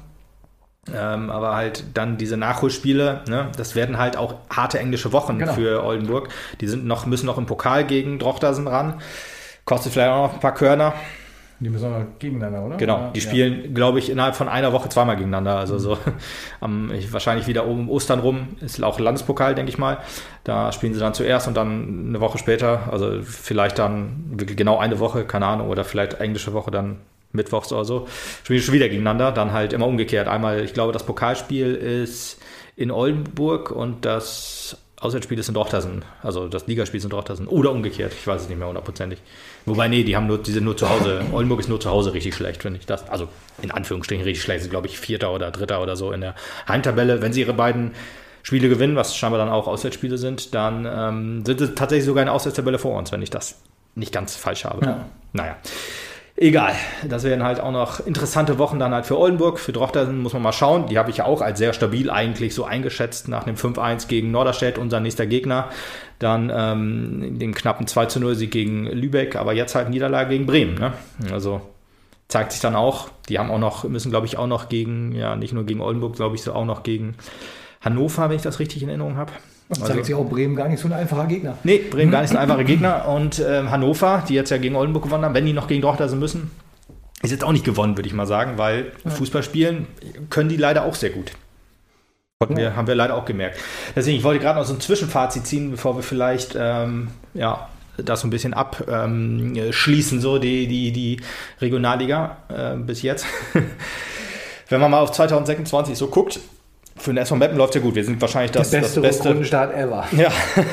Ähm, aber halt dann diese Nachholspiele, ne, das werden halt auch harte englische Wochen genau. für Oldenburg. Die sind noch, müssen noch im Pokal gegen Drochtersen ran. Kostet vielleicht auch noch ein paar Körner. Die müssen auch noch gegeneinander, oder? Genau, ja, die spielen, ja. glaube ich, innerhalb von einer Woche zweimal gegeneinander. Also mhm. so am, wahrscheinlich wieder um Ostern rum, ist auch Landespokal, denke ich mal. Da spielen sie dann zuerst und dann eine Woche später, also vielleicht dann wirklich genau eine Woche, keine Ahnung, oder vielleicht englische Woche dann mittwochs oder so, spielen schon wieder gegeneinander, dann halt immer umgekehrt. Einmal, ich glaube, das Pokalspiel ist in Oldenburg und das Auswärtsspiel ist in Drochtersen, also das Ligaspiel ist in Drochtersen oder umgekehrt, ich weiß es nicht mehr hundertprozentig. Wobei, nee, die haben nur, die sind nur zu Hause, Oldenburg ist nur zu Hause richtig schlecht, finde ich das. Also in Anführungsstrichen richtig schlecht, sind glaube ich Vierter oder Dritter oder so in der Heimtabelle. Wenn sie ihre beiden Spiele gewinnen, was scheinbar dann auch Auswärtsspiele sind, dann ähm, sind sie tatsächlich sogar in der Auswärtstabelle vor uns, wenn ich das nicht ganz falsch habe. Ja. Naja. Egal, das wären halt auch noch interessante Wochen dann halt für Oldenburg. Für Drochtersen muss man mal schauen. Die habe ich ja auch als sehr stabil eigentlich so eingeschätzt nach dem fünf eins gegen Norderstedt, unser nächster Gegner. Dann ähm, dem knappen zwei zu null Sieg gegen Lübeck, aber jetzt halt Niederlage gegen Bremen. Ne? Also zeigt sich dann auch, die haben auch noch, müssen glaube ich auch noch gegen, ja nicht nur gegen Oldenburg, glaube ich so auch noch gegen Hannover, wenn ich das richtig in Erinnerung habe. Das zeigt also, sich auch Bremen gar nicht so ein einfacher Gegner. Nee, Bremen gar nicht so ein einfacher Gegner. Und ähm, Hannover, die jetzt ja gegen Oldenburg gewonnen haben, wenn die noch gegen Drochtersen müssen, ist jetzt auch nicht gewonnen, würde ich mal sagen, weil ja. Fußball spielen können die leider auch sehr gut. Ja. Wir, haben wir leider auch gemerkt. Deswegen, ich wollte gerade noch so ein Zwischenfazit ziehen, bevor wir vielleicht ähm, ja, das so ein bisschen abschließen, ähm, so die, die, die Regionalliga äh, bis jetzt. Wenn man mal auf zwanzig sechsundzwanzig so guckt, für den S V Meppen läuft ja gut. Wir sind wahrscheinlich das Der beste, das beste Rundenstart ever. Ja.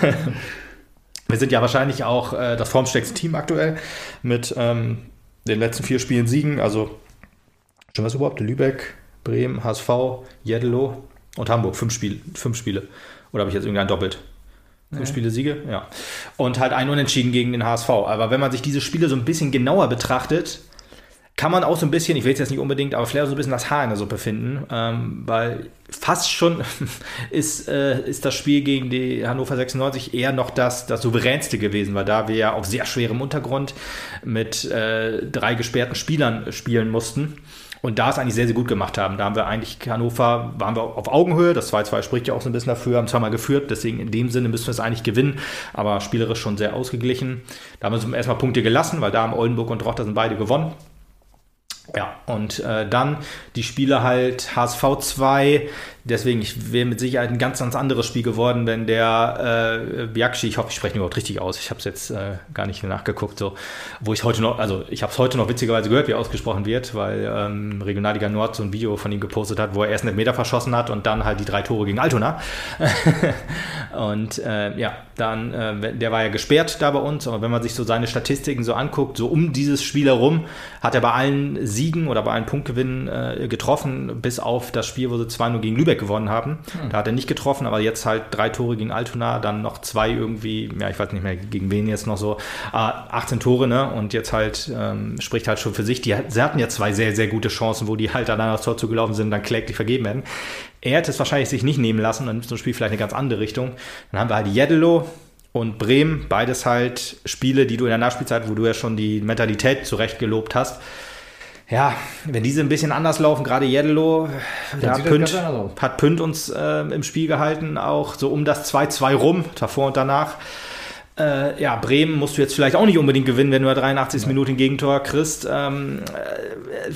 Wir sind ja wahrscheinlich auch äh, das formstärkste Team aktuell mit ähm, den letzten vier Spielen Siegen. Also, schon was überhaupt? Lübeck, Bremen, H S V, Jeddelo und Hamburg. Fünf, Spiel, fünf Spiele. Oder habe ich jetzt irgendein doppelt? Fünf nee. Spiele Siege? Ja. Und halt ein Unentschieden gegen den H S V. Aber wenn man sich diese Spiele so ein bisschen genauer betrachtet, kann man auch so ein bisschen, ich will es jetzt nicht unbedingt, aber vielleicht so ein bisschen das Haar in der Suppe finden, ähm, weil fast schon ist, äh, ist das Spiel gegen die Hannover sechsundneunzig eher noch das, das souveränste gewesen, weil da wir ja auf sehr schwerem Untergrund mit äh, drei gesperrten Spielern spielen mussten und da es eigentlich sehr, sehr gut gemacht haben. Da haben wir eigentlich Hannover, waren wir auf Augenhöhe, das zwei zwei spricht ja auch so ein bisschen dafür, haben zweimal geführt, deswegen in dem Sinne müssen wir es eigentlich gewinnen, aber spielerisch schon sehr ausgeglichen. Da haben wir uns erstmal Punkte gelassen, weil da haben Oldenburg und Rochter sind beide gewonnen. Ja, und äh, dann die Spiele halt H S V zwei, deswegen, ich wäre mit Sicherheit ein ganz, ganz anderes Spiel geworden, wenn der äh, Biakci, ich hoffe, ich spreche ihn überhaupt richtig aus, ich habe es jetzt äh, gar nicht nachgeguckt, so, wo ich heute noch, also ich habe es heute noch witzigerweise gehört, wie ausgesprochen wird, weil ähm, Regionalliga Nord so ein Video von ihm gepostet hat, wo er erst einen Meter verschossen hat und dann halt die drei Tore gegen Altona. Und äh, ja, dann, äh, der war ja gesperrt da bei uns, aber wenn man sich so seine Statistiken so anguckt, so um dieses Spiel herum, hat er bei allen Siegen oder bei allen Punktgewinnen äh, getroffen, bis auf das Spiel, wo sie zwei null gegen Lübeck gewonnen haben. Hm. Da hat er nicht getroffen, aber jetzt halt drei Tore gegen Altona, dann noch zwei irgendwie, ja, ich weiß nicht mehr gegen wen jetzt noch so, äh, achtzehn Tore, ne? Und jetzt halt, ähm, spricht halt schon für sich. Die, sie hatten ja zwei sehr, sehr gute Chancen, wo die halt dann aufs Tor zugelaufen sind und dann kläglich vergeben werden. Er hätte es wahrscheinlich sich nicht nehmen lassen, dann ist so ein Spiel vielleicht eine ganz andere Richtung. Dann haben wir halt Jeddelo und Bremen, beides halt Spiele, die du in der Nachspielzeit, wo du ja schon die Mentalität zurecht gelobt hast. Ja, wenn diese ein bisschen anders laufen, gerade Jeddelo, da Pünd, hat Pünd uns äh, im Spiel gehalten, auch so um das zwei zwei rum, davor und danach. Äh, ja, Bremen musst du jetzt vielleicht auch nicht unbedingt gewinnen, wenn du in der dreiundachtzigsten Minute ein Gegentor kriegst. Ähm, äh,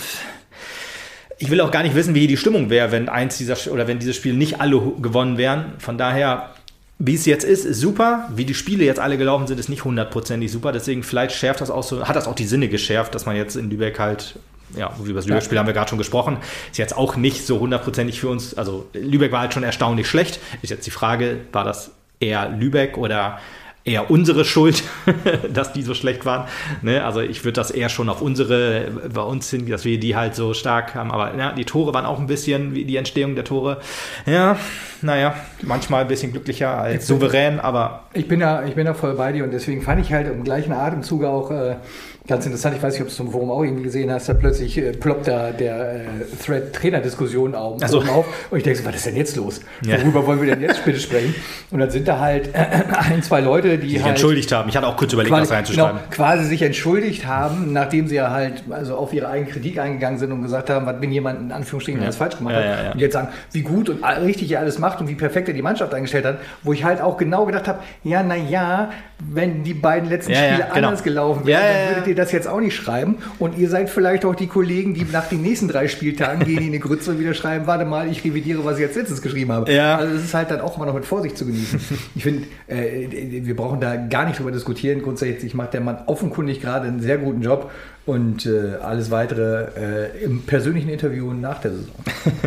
ich will auch gar nicht wissen, wie die Stimmung wäre, wenn eins dieser oder wenn diese Spiele nicht alle gewonnen wären. Von daher, wie es jetzt ist, ist super. Wie die Spiele jetzt alle gelaufen sind, ist nicht hundertprozentig super. Deswegen vielleicht schärft das auch so, hat das auch die Sinne geschärft, dass man jetzt in Lübeck halt, ja, über das Lübeck-Spiel haben wir gerade schon gesprochen, ist jetzt auch nicht so hundertprozentig für uns, also Lübeck war halt schon erstaunlich schlecht. Ist jetzt die Frage, war das eher Lübeck oder eher unsere Schuld, dass die so schlecht waren. Ne? Also ich würde das eher schon auf unsere, bei uns hin, dass wir die halt so stark haben. Aber ja, die Tore waren auch ein bisschen, wie die Entstehung der Tore. Ja, naja, manchmal ein bisschen glücklicher als bin, souverän, aber... Ich bin, da, ich bin da voll bei dir und deswegen fand ich halt im gleichen Atemzug auch äh, ganz interessant, ich weiß nicht, ob du es im Forum auch irgendwie gesehen hast, da plötzlich äh, ploppt da der äh, Thread-Trainer-Diskussion auf, so. auf und ich denke so, was ist denn jetzt los? Ja. Worüber wollen wir denn jetzt bitte sprechen? Und dann sind da halt äh, ein, zwei Leute, die, die sich halt entschuldigt haben. Ich hatte auch kurz überlegt, quasi, was reinzuschreiben. Genau, quasi sich entschuldigt haben, nachdem sie ja halt also auf ihre eigene Kritik eingegangen sind und gesagt haben, was wenn jemand in Anführungsstrichen ja. alles falsch gemacht ja, hat. Ja, ja. Und jetzt sagen, wie gut und richtig er alles macht und wie perfekt er die Mannschaft eingestellt hat, wo ich halt auch genau gedacht habe, ja, na ja, wenn die beiden letzten ja, Spiele ja, genau. anders gelaufen wären, ja, dann würdet ihr das jetzt auch nicht schreiben. Und ihr seid vielleicht auch die Kollegen, die nach den nächsten drei Spieltagen gehen in die Grütze und wieder schreiben, warte mal, ich revidiere, was ich jetzt letztens geschrieben habe. Ja. Also das ist halt dann auch immer noch mit Vorsicht zu genießen. Ich finde, äh, wir brauchen da gar nicht drüber diskutieren. Grundsätzlich macht der Mann offenkundig gerade einen sehr guten Job. Und äh, alles Weitere äh, im persönlichen Interview nach der Saison.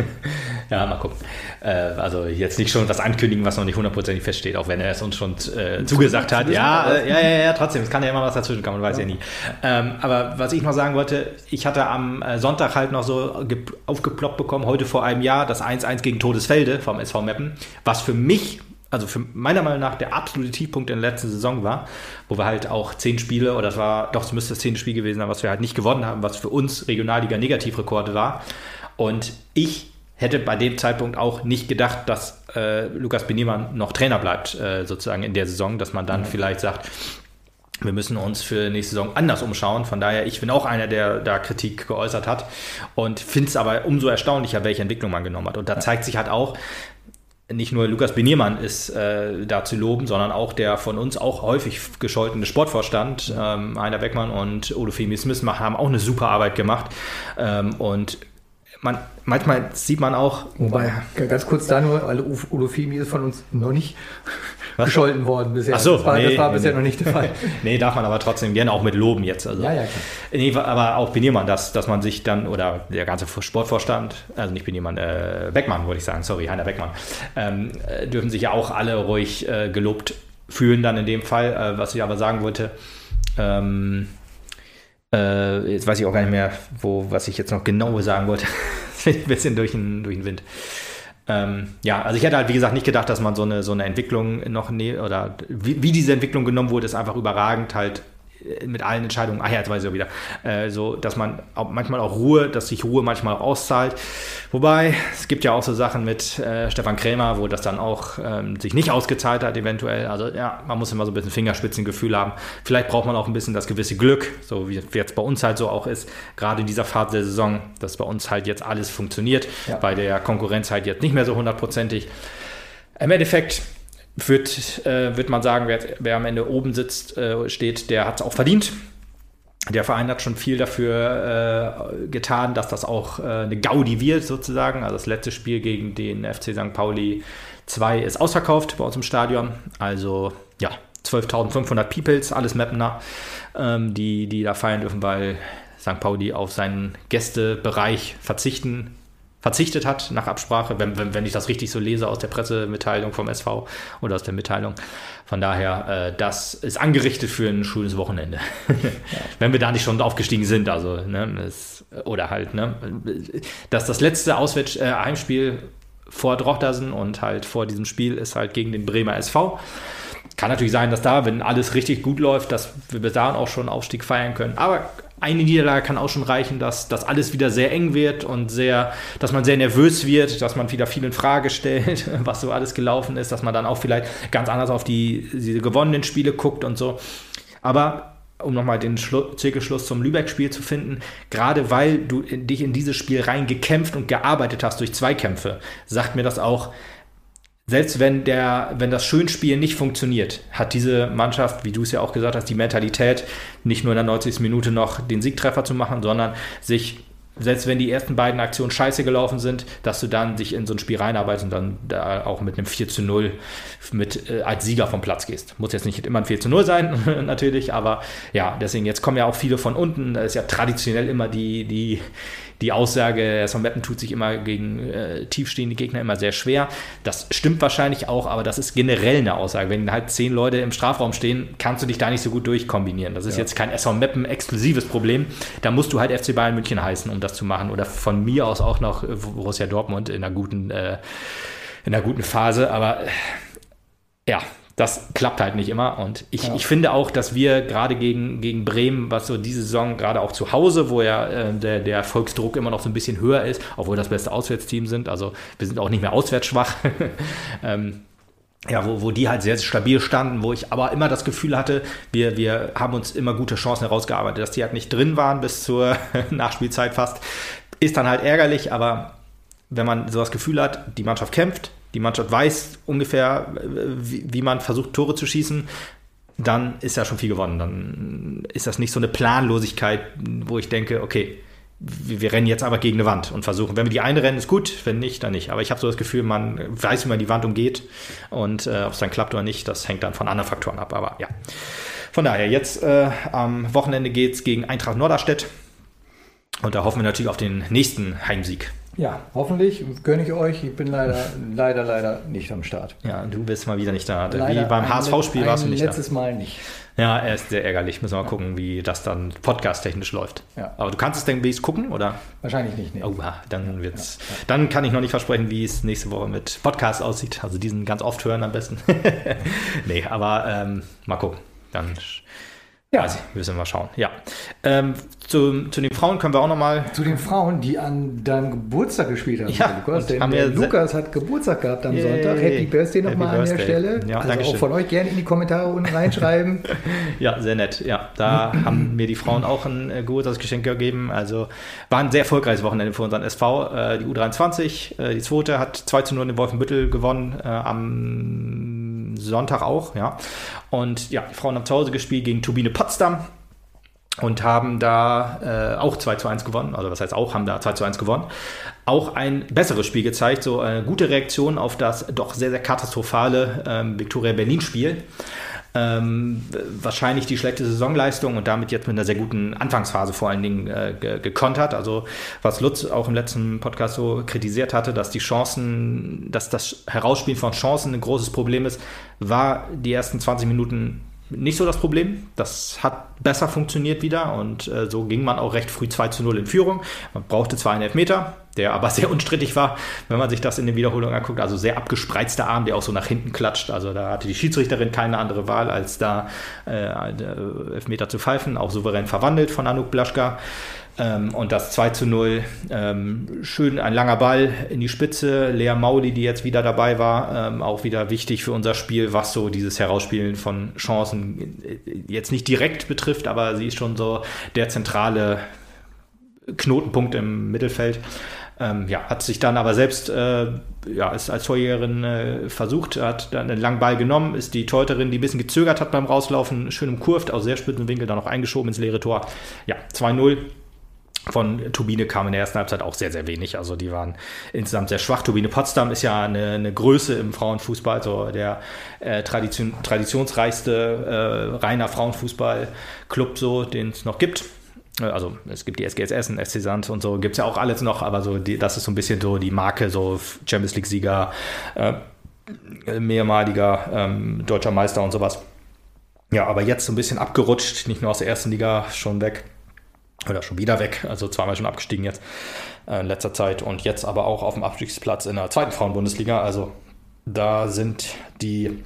Ja, mal gucken. Äh, also jetzt nicht schon was ankündigen, was noch nicht hundertprozentig feststeht, auch wenn er es uns schon äh, zugesagt hat. Ja, äh, ja, ja, ja, trotzdem, es kann ja immer was dazwischen kommen, man weiß ja, ja nie. Ähm, aber was ich noch sagen wollte, ich hatte am Sonntag halt noch so aufgeploppt bekommen, heute vor einem Jahr, das eins eins gegen Todesfelde vom S V Meppen, was für mich, also für meiner Meinung nach der absolute Tiefpunkt in der letzten Saison war, wo wir halt auch zehn Spiele, oder es war, doch, es müsste das zehnte Spiel gewesen sein, was wir halt nicht gewonnen haben, was für uns Regionalliga-Negativrekorde war. Und ich hätte bei dem Zeitpunkt auch nicht gedacht, dass äh, Lukas Beniemann noch Trainer bleibt, äh, sozusagen in der Saison, dass man dann mhm. vielleicht sagt, wir müssen uns für nächste Saison anders umschauen. Von daher, ich bin auch einer, der da Kritik geäußert hat und finde es aber umso erstaunlicher, welche Entwicklung man genommen hat. Und da zeigt sich halt auch, nicht nur Lukas Beniermann ist äh, da zu loben, sondern auch der von uns auch häufig gescholtene Sportvorstand, ähm, Heiner Beckmann und Olufemi Smith haben auch eine super Arbeit gemacht. Ähm, und man, manchmal sieht man auch... Wobei, ganz kurz da nur, weil Olofimi ist von uns noch nicht Was? gescholten worden bisher. Ach so, das war, nee, das war nee, bisher nee. noch nicht der Fall. Nee, darf man aber trotzdem gerne auch mit loben jetzt. Also. Ja, ja, klar. Nee, aber auch Beniermann, dass, dass man sich dann, oder der ganze Sportvorstand, also nicht Beniermann, äh, Beckmann wollte ich sagen, sorry, Heiner Beckmann, ähm, dürfen sich ja auch alle ruhig äh, gelobt fühlen dann in dem Fall. Äh, was ich aber sagen wollte, ähm, äh, jetzt weiß ich auch gar nicht mehr, wo, was ich jetzt noch genau sagen wollte. Das bin ich ein bisschen durch den, durch den Wind. Ähm, ja, also ich hätte halt, wie gesagt, nicht gedacht, dass man so eine, so eine Entwicklung noch, ne, oder wie, wie diese Entwicklung genommen wurde, ist einfach überragend halt mit allen Entscheidungen, ach ja, jetzt weiß ich auch wieder, äh, so, dass man auch manchmal auch Ruhe, dass sich Ruhe manchmal auch auszahlt. Wobei, es gibt ja auch so Sachen mit äh, Stefan Krämer, wo das dann auch ähm, sich nicht ausgezahlt hat eventuell. Also ja, man muss immer so ein bisschen Fingerspitzengefühl haben. Vielleicht braucht man auch ein bisschen das gewisse Glück, so wie jetzt bei uns halt so auch ist, gerade in dieser Phase der Saison, dass bei uns halt jetzt alles funktioniert, ja. Bei der Konkurrenz halt jetzt nicht mehr so hundertprozentig. Im Endeffekt Wird, äh, wird man sagen, wer, wer am Ende oben sitzt, äh, steht, der hat es auch verdient. Der Verein hat schon viel dafür äh, getan, dass das auch äh, eine Gaudi wird sozusagen. Also das letzte Spiel gegen den F C Sankt Pauli zwei ist ausverkauft bei uns im Stadion. Also ja, zwölftausendfünfhundert Peoples, alles Mappener, ähm, die, die da feiern dürfen, weil Sankt Pauli auf seinen Gästebereich verzichten verzichtet hat nach Absprache, wenn, wenn, wenn ich das richtig so lese aus der Pressemitteilung vom S V oder aus der Mitteilung. Von daher, äh, das ist angerichtet für ein schönes Wochenende. Ja. Wenn wir da nicht schon aufgestiegen sind, also, ne, es, oder halt, ne, dass das letzte Auswärts, äh, Heimspiel vor Drochtersen und halt vor diesem Spiel ist halt gegen den Bremer S V. Kann natürlich sein, dass da, wenn alles richtig gut läuft, dass wir bis dahin auch schon Aufstieg feiern können. Aber eine Niederlage kann auch schon reichen, dass das alles wieder sehr eng wird und sehr, dass man sehr nervös wird, dass man wieder viel in Frage stellt, was so alles gelaufen ist, dass man dann auch vielleicht ganz anders auf die, diese gewonnenen Spiele guckt und so. Aber um nochmal den Schlu- Zirkelschluss zum Lübeck-Spiel zu finden, gerade weil du in, dich in dieses Spiel reingekämpft und gearbeitet hast durch Zweikämpfe, sagt mir das auch, selbst wenn, der, wenn das Schönspiel nicht funktioniert, hat diese Mannschaft, wie du es ja auch gesagt hast, die Mentalität, nicht nur in der neunzigsten Minute noch den Siegtreffer zu machen, sondern sich, selbst wenn die ersten beiden Aktionen scheiße gelaufen sind, dass du dann dich in so ein Spiel reinarbeitest und dann da auch mit einem vier zu null mit, äh, als Sieger vom Platz gehst. Muss jetzt nicht immer ein vier zu null sein, natürlich, aber ja, deswegen, jetzt kommen ja auch viele von unten, da ist ja traditionell immer die, die Die Aussage, S V Meppen tut sich immer gegen äh, tiefstehende Gegner immer sehr schwer. Das stimmt wahrscheinlich auch, aber das ist generell eine Aussage. Wenn halt zehn Leute im Strafraum stehen, kannst du dich da nicht so gut durchkombinieren. Das ist ja jetzt kein S V Meppen exklusives Problem. Da musst du halt F C Bayern München heißen, um das zu machen. Oder von mir aus auch noch Borussia Dortmund in einer guten, äh, in einer guten Phase. Aber äh, ja, das klappt halt nicht immer und ich, ja. ich finde auch, dass wir gerade gegen, gegen Bremen, was so diese Saison, gerade auch zu Hause, wo ja äh, der, der Erfolgsdruck immer noch so ein bisschen höher ist, obwohl das beste Auswärtsteam sind, also wir sind auch nicht mehr auswärts schwach, ähm, ja, wo, wo die halt sehr, sehr stabil standen, wo ich aber immer das Gefühl hatte, wir, wir haben uns immer gute Chancen herausgearbeitet, dass die halt nicht drin waren bis zur Nachspielzeit fast, ist dann halt ärgerlich, aber wenn man so das Gefühl hat, die Mannschaft kämpft, die Mannschaft weiß ungefähr, wie, wie man versucht, Tore zu schießen, dann ist ja schon viel gewonnen. Dann ist das nicht so eine Planlosigkeit, wo ich denke, okay, wir, wir rennen jetzt aber gegen eine Wand und versuchen, wenn wir die eine rennen, ist gut, wenn nicht, dann nicht. Aber ich habe so das Gefühl, man weiß, wie man die Wand umgeht und äh, ob es dann klappt oder nicht, das hängt dann von anderen Faktoren ab. Aber ja, von daher, jetzt äh, am Wochenende geht es gegen Eintracht Norderstedt und da hoffen wir natürlich auf den nächsten Heimsieg. Ja, hoffentlich gönne ich euch. Ich bin leider, leider, leider nicht am Start. Ja, du bist mal wieder nicht da. Leider wie beim H S V-Spiel warst du nicht da. Letztes Mal nicht. Ja, er ist sehr ärgerlich. Müssen wir mal gucken, wie das dann podcast-technisch läuft. Ja. Aber du kannst es denn, wie es gucken, oder? Wahrscheinlich nicht, nee. Oh, dann wird's. Ja, ja. Dann kann ich noch nicht versprechen, wie es nächste Woche mit Podcast aussieht. Also diesen ganz oft hören am besten. Nee, aber ähm, mal gucken. Dann ja, also, müssen wir mal schauen. Ja. Ähm, zu, zu den Frauen können wir auch noch mal... Zu den Frauen, die an deinem Geburtstag gespielt haben, ja, Lukas. Denn der Lukas hat Geburtstag gehabt am Yay. Sonntag. Happy Birthday nochmal an der Stelle. Ja, also auch von euch gerne in die Kommentare unten reinschreiben. Ja, sehr nett. Ja, da haben mir die Frauen auch ein äh, Geburtstagsgeschenk gegeben. Also war ein sehr erfolgreiches Wochenende für unseren S V. Äh, die U dreiundzwanzig, äh, die zweite, hat zwei zu null in Wolfenbüttel gewonnen. Äh, am Sonntag auch, ja. Und ja, die Frauen haben zu Hause gespielt gegen Turbine Potsdam. und haben da äh, auch zwei zu eins gewonnen. Also was heißt auch, haben da zwei zu eins gewonnen. Auch ein besseres Spiel gezeigt, so eine gute Reaktion auf das doch sehr, sehr katastrophale ähm, Viktoria Berlin-Spiel. Ähm, wahrscheinlich die schlechte Saisonleistung und damit jetzt mit einer sehr guten Anfangsphase vor allen Dingen äh, ge- gekontert. Also was Lutz auch im letzten Podcast so kritisiert hatte, dass die Chancen, dass das Herausspielen von Chancen ein großes Problem ist, war die ersten zwanzig Minuten nicht so das Problem. Das hat besser funktioniert wieder und äh, so ging man auch recht früh zwei zu null in Führung. Man brauchte zwar einen Elfmeter, der aber sehr unstrittig war, wenn man sich das in den Wiederholungen anguckt. Also sehr abgespreizter Arm, der auch so nach hinten klatscht. Also da hatte die Schiedsrichterin keine andere Wahl, als da äh, Elfmeter zu pfeifen. Auch souverän verwandelt von Anouk Blaschka. Ähm, und das zwei zu null, ähm, schön ein langer Ball in die Spitze. Lea Mauli, die jetzt wieder dabei war, ähm, auch wieder wichtig für unser Spiel, was so dieses Herausspielen von Chancen jetzt nicht direkt betrifft, aber sie ist schon so der zentrale Knotenpunkt im Mittelfeld. Ähm, ja, hat sich dann aber selbst äh, ja, ist als Torjägerin äh, versucht, hat dann einen langen Ball genommen, ist die Torhüterin, die ein bisschen gezögert hat beim Rauslaufen, schön im Kurft, aus sehr spitzen Winkel dann noch eingeschoben ins leere Tor. Ja, zwei null. Von Turbine kam in der ersten Halbzeit auch sehr, sehr wenig. Also die waren insgesamt sehr schwach. Turbine Potsdam ist ja eine, eine Größe im Frauenfußball, so der äh, Tradition, traditionsreichste äh, reiner Frauenfußballclub, so, den es noch gibt. Also es gibt die S G S Essen, S C Sand und so, gibt es ja auch alles noch, aber so die, das ist so ein bisschen so die Marke, so Champions League-Sieger, äh, mehrmaliger ähm, deutscher Meister und sowas. Ja, aber jetzt so ein bisschen abgerutscht, nicht nur aus der ersten Liga, schon weg. Oder schon wieder weg, also zweimal schon abgestiegen jetzt äh, in letzter Zeit und jetzt aber auch auf dem Abstiegsplatz in der zweiten Frauenbundesliga. Also da sind die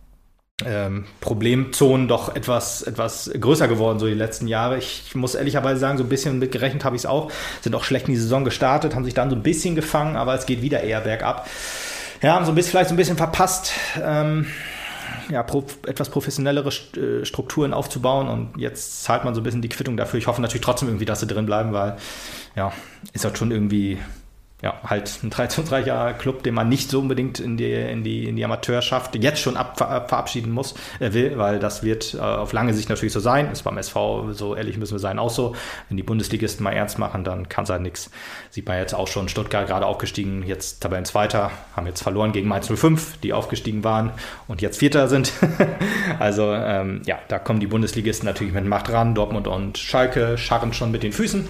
ähm, Problemzonen doch etwas, etwas größer geworden, so die letzten Jahre. Ich muss ehrlicherweise sagen, so ein bisschen mitgerechnet habe ich es auch. Sind auch schlecht in die Saison gestartet, haben sich dann so ein bisschen gefangen, aber es geht wieder eher bergab. Ja, haben so ein bisschen, vielleicht so ein bisschen verpasst, ähm, ja, pro, etwas professionellere äh, Strukturen aufzubauen und jetzt zahlt man so ein bisschen die Quittung dafür. Ich hoffe natürlich trotzdem irgendwie, dass sie drin bleiben, weil ja, ist halt schon irgendwie ja, halt ein traditionsreicher Club, den man nicht so unbedingt in die, in die, in die Amateurschaft jetzt schon ab, ver, verabschieden muss, äh, will, weil das wird äh, auf lange Sicht natürlich so sein. Ist beim S V, so ehrlich müssen wir sein, auch so. Wenn die Bundesligisten mal ernst machen, dann kann es halt nichts. Sieht man jetzt auch schon, Stuttgart gerade aufgestiegen, jetzt Tabellenzweiter, haben jetzt verloren gegen Mainz null fünf, die aufgestiegen waren und jetzt Vierter sind. Also ähm, ja, da kommen die Bundesligisten natürlich mit Macht ran. Dortmund und Schalke scharren schon mit den Füßen.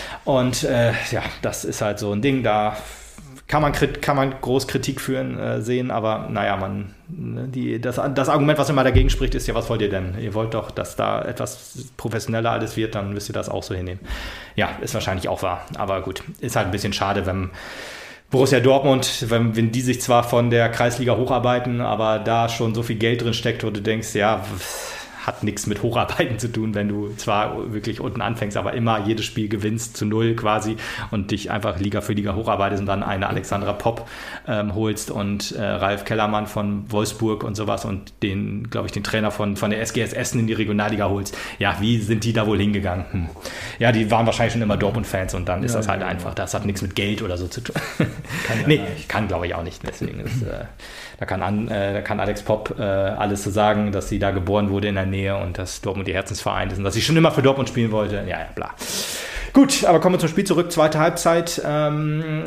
Und äh, ja, das ist halt so ein Ding, da kann man, kann man groß Kritik führen, äh, sehen, aber naja, man, die, das, das Argument, was immer dagegen spricht, ist ja, was wollt ihr denn? Ihr wollt doch, dass da etwas professioneller alles wird, dann müsst ihr das auch so hinnehmen. Ja, ist wahrscheinlich auch wahr, aber gut, ist halt ein bisschen schade, wenn Borussia Dortmund, wenn, wenn die sich zwar von der Kreisliga hocharbeiten, aber da schon so viel Geld drin steckt, wo du denkst, ja, hat nichts mit Hocharbeiten zu tun, wenn du zwar wirklich unten anfängst, aber immer jedes Spiel gewinnst zu null quasi und dich einfach Liga für Liga hocharbeitest und dann eine Alexandra Popp ähm, holst und äh, Ralf Kellermann von Wolfsburg und sowas und den, glaube ich, den Trainer von, von der S G S Essen in die Regionalliga holst. Ja, wie sind die da wohl hingegangen? Hm. Ja, die waren wahrscheinlich schon immer Dortmund-Fans und dann ist ja, das halt ja, einfach, das hat nichts mit Geld oder so zu tun. Kann ja nee, kann glaube ich auch nicht. Deswegen ist, äh, da kann, an, äh, da kann Alex Popp äh, alles zu so sagen, dass sie da geboren wurde in der Nähe und dass Dortmund ihr Herzensverein ist und dass sie schon immer für Dortmund spielen wollte. Ja, ja, bla. Gut, aber kommen wir zum Spiel zurück. Zweite Halbzeit ähm,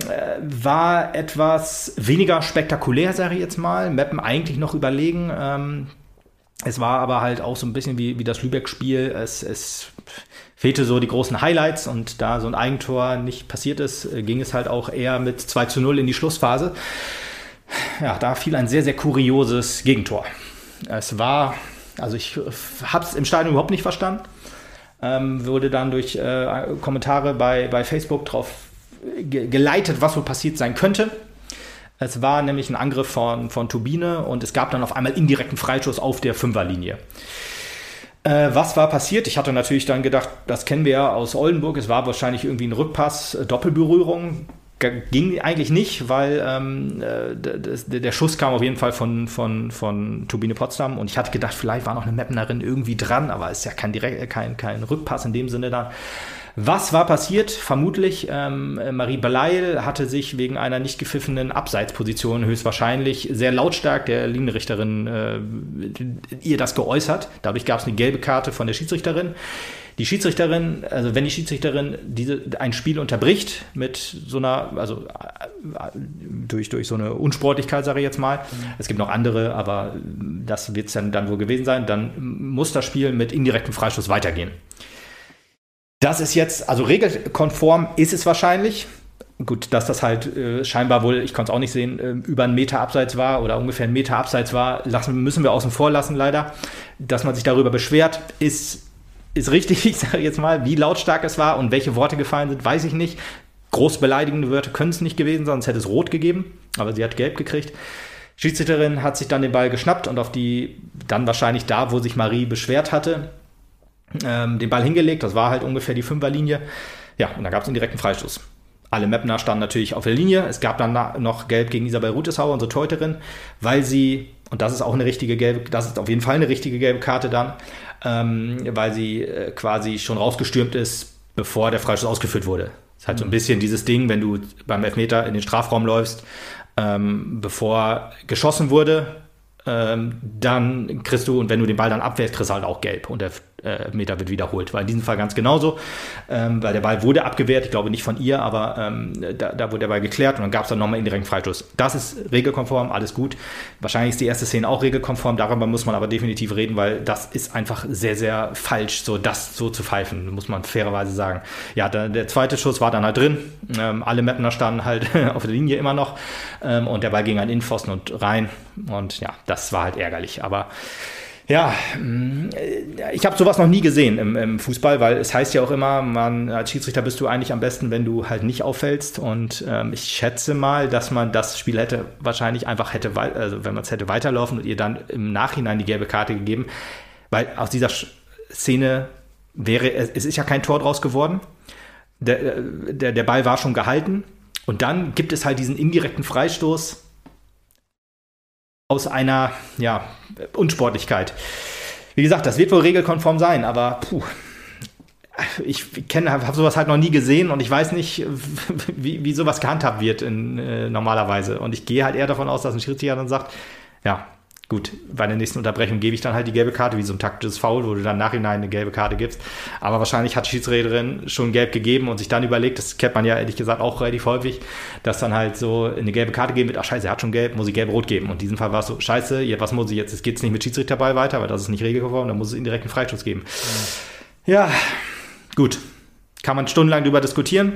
war etwas weniger spektakulär, sage ich jetzt mal. Meppen eigentlich noch überlegen. Ähm, es war aber halt auch so ein bisschen wie, wie das Lübeck-Spiel. Es, es fehlte so die großen Highlights und da so ein Eigentor nicht passiert ist, ging es halt auch eher mit zwei zu null in die Schlussphase. Ja, da fiel ein sehr, sehr kurioses Gegentor. Es war, also ich habe es im Stadion überhaupt nicht verstanden, ähm, wurde dann durch äh, Kommentare bei, bei Facebook drauf ge- geleitet, was wohl passiert sein könnte. Es war nämlich ein Angriff von, von Turbine und es gab dann auf einmal indirekten Freischuss auf der Fünferlinie. Äh, was war passiert? Ich hatte natürlich dann gedacht, das kennen wir ja aus Oldenburg, es war wahrscheinlich irgendwie ein Rückpass, Doppelberührung. Ging eigentlich nicht, weil ähm, das, der Schuss kam auf jeden Fall von, von, von Turbine Potsdam und ich hatte gedacht, vielleicht war noch eine Meppenerin irgendwie dran, aber es ist ja kein, direkt, kein, kein Rückpass in dem Sinne da. Was war passiert? Vermutlich ähm, Marie Beleil hatte sich wegen einer nicht gepfiffenen Abseitsposition höchstwahrscheinlich sehr lautstark der Linienrichterin äh, ihr das geäußert. Dadurch gab es eine gelbe Karte von der Schiedsrichterin. Die Schiedsrichterin, also wenn die Schiedsrichterin diese, ein Spiel unterbricht mit so einer, also durch, durch so eine Unsportlichkeit, sage ich jetzt mal, mhm. es gibt noch andere, aber das wird es dann, dann wohl gewesen sein, dann muss das Spiel mit indirektem Freistoß weitergehen. Das ist jetzt, also regelkonform ist es wahrscheinlich. Gut, dass das halt äh, scheinbar wohl, ich konnte es auch nicht sehen, äh, über einen Meter abseits war oder ungefähr einen Meter abseits war, lassen, müssen wir außen vor lassen leider. Dass man sich darüber beschwert, ist, ist richtig, ich sage jetzt mal, wie lautstark es war und welche Worte gefallen sind, weiß ich nicht. Groß beleidigende Wörter können es nicht gewesen sein, sonst hätte es rot gegeben, aber sie hat gelb gekriegt. Schiedsrichterin hat sich dann den Ball geschnappt und auf die, dann wahrscheinlich da, wo sich Marie beschwert hatte, ähm, den Ball hingelegt, das war halt ungefähr die Fünferlinie. Ja, und da gab es einen direkten Freistoß. Alle Mapner standen natürlich auf der Linie. Es gab dann noch Gelb gegen Isabel Ruteshauer, unsere Torhüterin, weil sie, und das ist auch eine richtige gelbe, das ist auf jeden Fall eine richtige gelbe Karte dann, ähm, weil sie äh, quasi schon rausgestürmt ist, bevor der Freistoß ausgeführt wurde. Das ist halt so ein bisschen dieses Ding, wenn du beim Elfmeter in den Strafraum läufst, ähm, bevor geschossen wurde, ähm, dann kriegst du, und wenn du den Ball dann abwehrst, kriegst du halt auch gelb und der äh, Meter wird wiederholt. War in diesem Fall ganz genauso, ähm, weil der Ball wurde abgewehrt, ich glaube nicht von ihr, aber ähm, da, da wurde der Ball geklärt und dann gab es dann nochmal indirekten Freistoß. Das ist regelkonform, alles gut. Wahrscheinlich ist die erste Szene auch regelkonform, darüber muss man aber definitiv reden, weil das ist einfach sehr, sehr falsch, so das so zu pfeifen, muss man fairerweise sagen. Ja, der, der zweite Schuss war dann halt drin, ähm, alle Mapner standen halt auf der Linie immer noch ähm, und der Ball ging an den Innenpfosten und rein und ja, das war halt ärgerlich, aber ja, ich habe sowas noch nie gesehen im, im Fußball, weil es heißt ja auch immer, man, als Schiedsrichter bist du eigentlich am besten, wenn du halt nicht auffällst und ähm, ich schätze mal, dass man das Spiel hätte wahrscheinlich einfach hätte, also wenn man es hätte weiterlaufen und ihr dann im Nachhinein die gelbe Karte gegeben, weil aus dieser Szene wäre, es ist ja kein Tor draus geworden, der, der, der Ball war schon gehalten und dann gibt es halt diesen indirekten Freistoß aus einer, ja, Unsportlichkeit. Wie gesagt, das wird wohl regelkonform sein, aber puh, ich kenne, habe sowas halt noch nie gesehen und ich weiß nicht, wie, wie sowas gehandhabt wird in, äh, normalerweise. Und ich gehe halt eher davon aus, dass ein Schiedsrichter dann sagt, ja, gut, bei der nächsten Unterbrechung gebe ich dann halt die gelbe Karte, wie so ein taktisches Foul, wo du dann nachhinein eine gelbe Karte gibst. Aber wahrscheinlich hat die Schiedsrichterin schon gelb gegeben und sich dann überlegt, das kennt man ja ehrlich gesagt auch relativ häufig, dass dann halt so eine gelbe Karte geben wird, ach scheiße, er hat schon gelb, muss ich gelb-rot geben. Und in diesem Fall war es so, scheiße, ja, was muss ich jetzt? Es geht nicht mit Schiedsrichterball weiter, weil das ist nicht regelkonform, dann muss es indirekten Freistoß geben. Mhm. Ja, gut. Kann man stundenlang drüber diskutieren.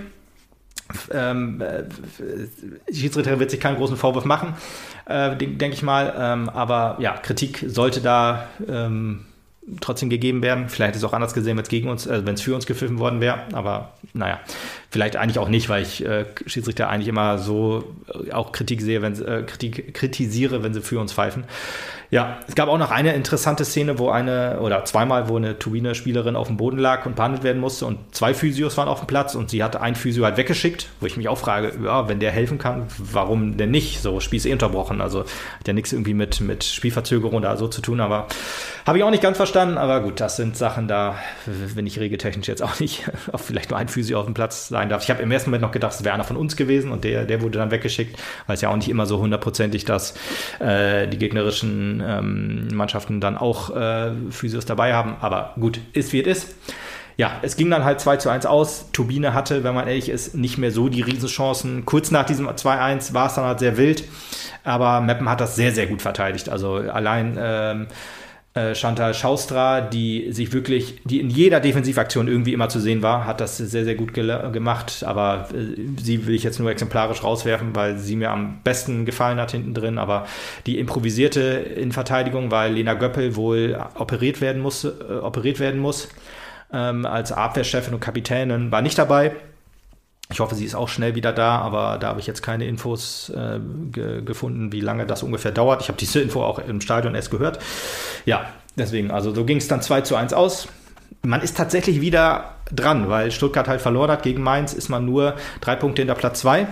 Ähm, äh, die Schiedsrichterin wird sich keinen großen Vorwurf machen, äh, denke ich mal, ähm, aber ja, Kritik sollte da ähm, trotzdem gegeben werden. Vielleicht ist es auch anders gesehen, wenn es gegen uns, äh, wenn es für uns gepfiffen worden wäre, aber naja, vielleicht eigentlich auch nicht, weil ich äh, Schiedsrichter eigentlich immer so äh, auch Kritik sehe, wenn äh, Kritik kritisiere, wenn sie für uns pfeifen. Ja, es gab auch noch eine interessante Szene, wo eine, oder zweimal, wo eine Turbine-Spielerin auf dem Boden lag und behandelt werden musste und zwei Physios waren auf dem Platz und sie hatte einen Physio halt weggeschickt, wo ich mich auch frage, ja, wenn der helfen kann, warum denn nicht? So, Spiel ist eh unterbrochen, also hat ja nichts irgendwie mit, mit Spielverzögerung oder so zu tun, aber habe ich auch nicht ganz verstanden, aber gut, das sind Sachen, da bin ich regeltechnisch jetzt auch nicht, auf vielleicht nur ein Physio auf dem Platz sein darf. Ich habe im ersten Moment noch gedacht, es wäre einer von uns gewesen und der, der wurde dann weggeschickt, weil es ja auch nicht immer so hundertprozentig, dass äh, die gegnerischen ähm, Mannschaften dann auch äh, Physios dabei haben, aber gut, ist wie es ist. Ja, es ging dann halt zwei zu eins aus. Turbine hatte, wenn man ehrlich ist, nicht mehr so die Riesenchancen. Kurz nach diesem zwei eins war es dann halt sehr wild, aber Meppen hat das sehr, sehr gut verteidigt. Also allein ähm, äh, Chantal Schaustra, die sich wirklich, die in jeder Defensivaktion irgendwie immer zu sehen war, hat das sehr, sehr gut gel- gemacht, aber äh, sie will ich jetzt nur exemplarisch rauswerfen, weil sie mir am besten gefallen hat hinten drin, aber die improvisierte in Verteidigung, weil Lena Göppel wohl operiert werden musste, äh, operiert werden muss, ähm, als Abwehrchefin und Kapitänin, war nicht dabei. Ich hoffe, sie ist auch schnell wieder da, aber da habe ich jetzt keine Infos äh, ge- gefunden, wie lange das ungefähr dauert. Ich habe diese Info auch im Stadion erst gehört. Ja, deswegen, also so ging es dann zwei zu eins aus. Man ist tatsächlich wieder dran, weil Stuttgart halt verloren hat gegen Mainz, ist man nur drei Punkte hinter Platz zwei.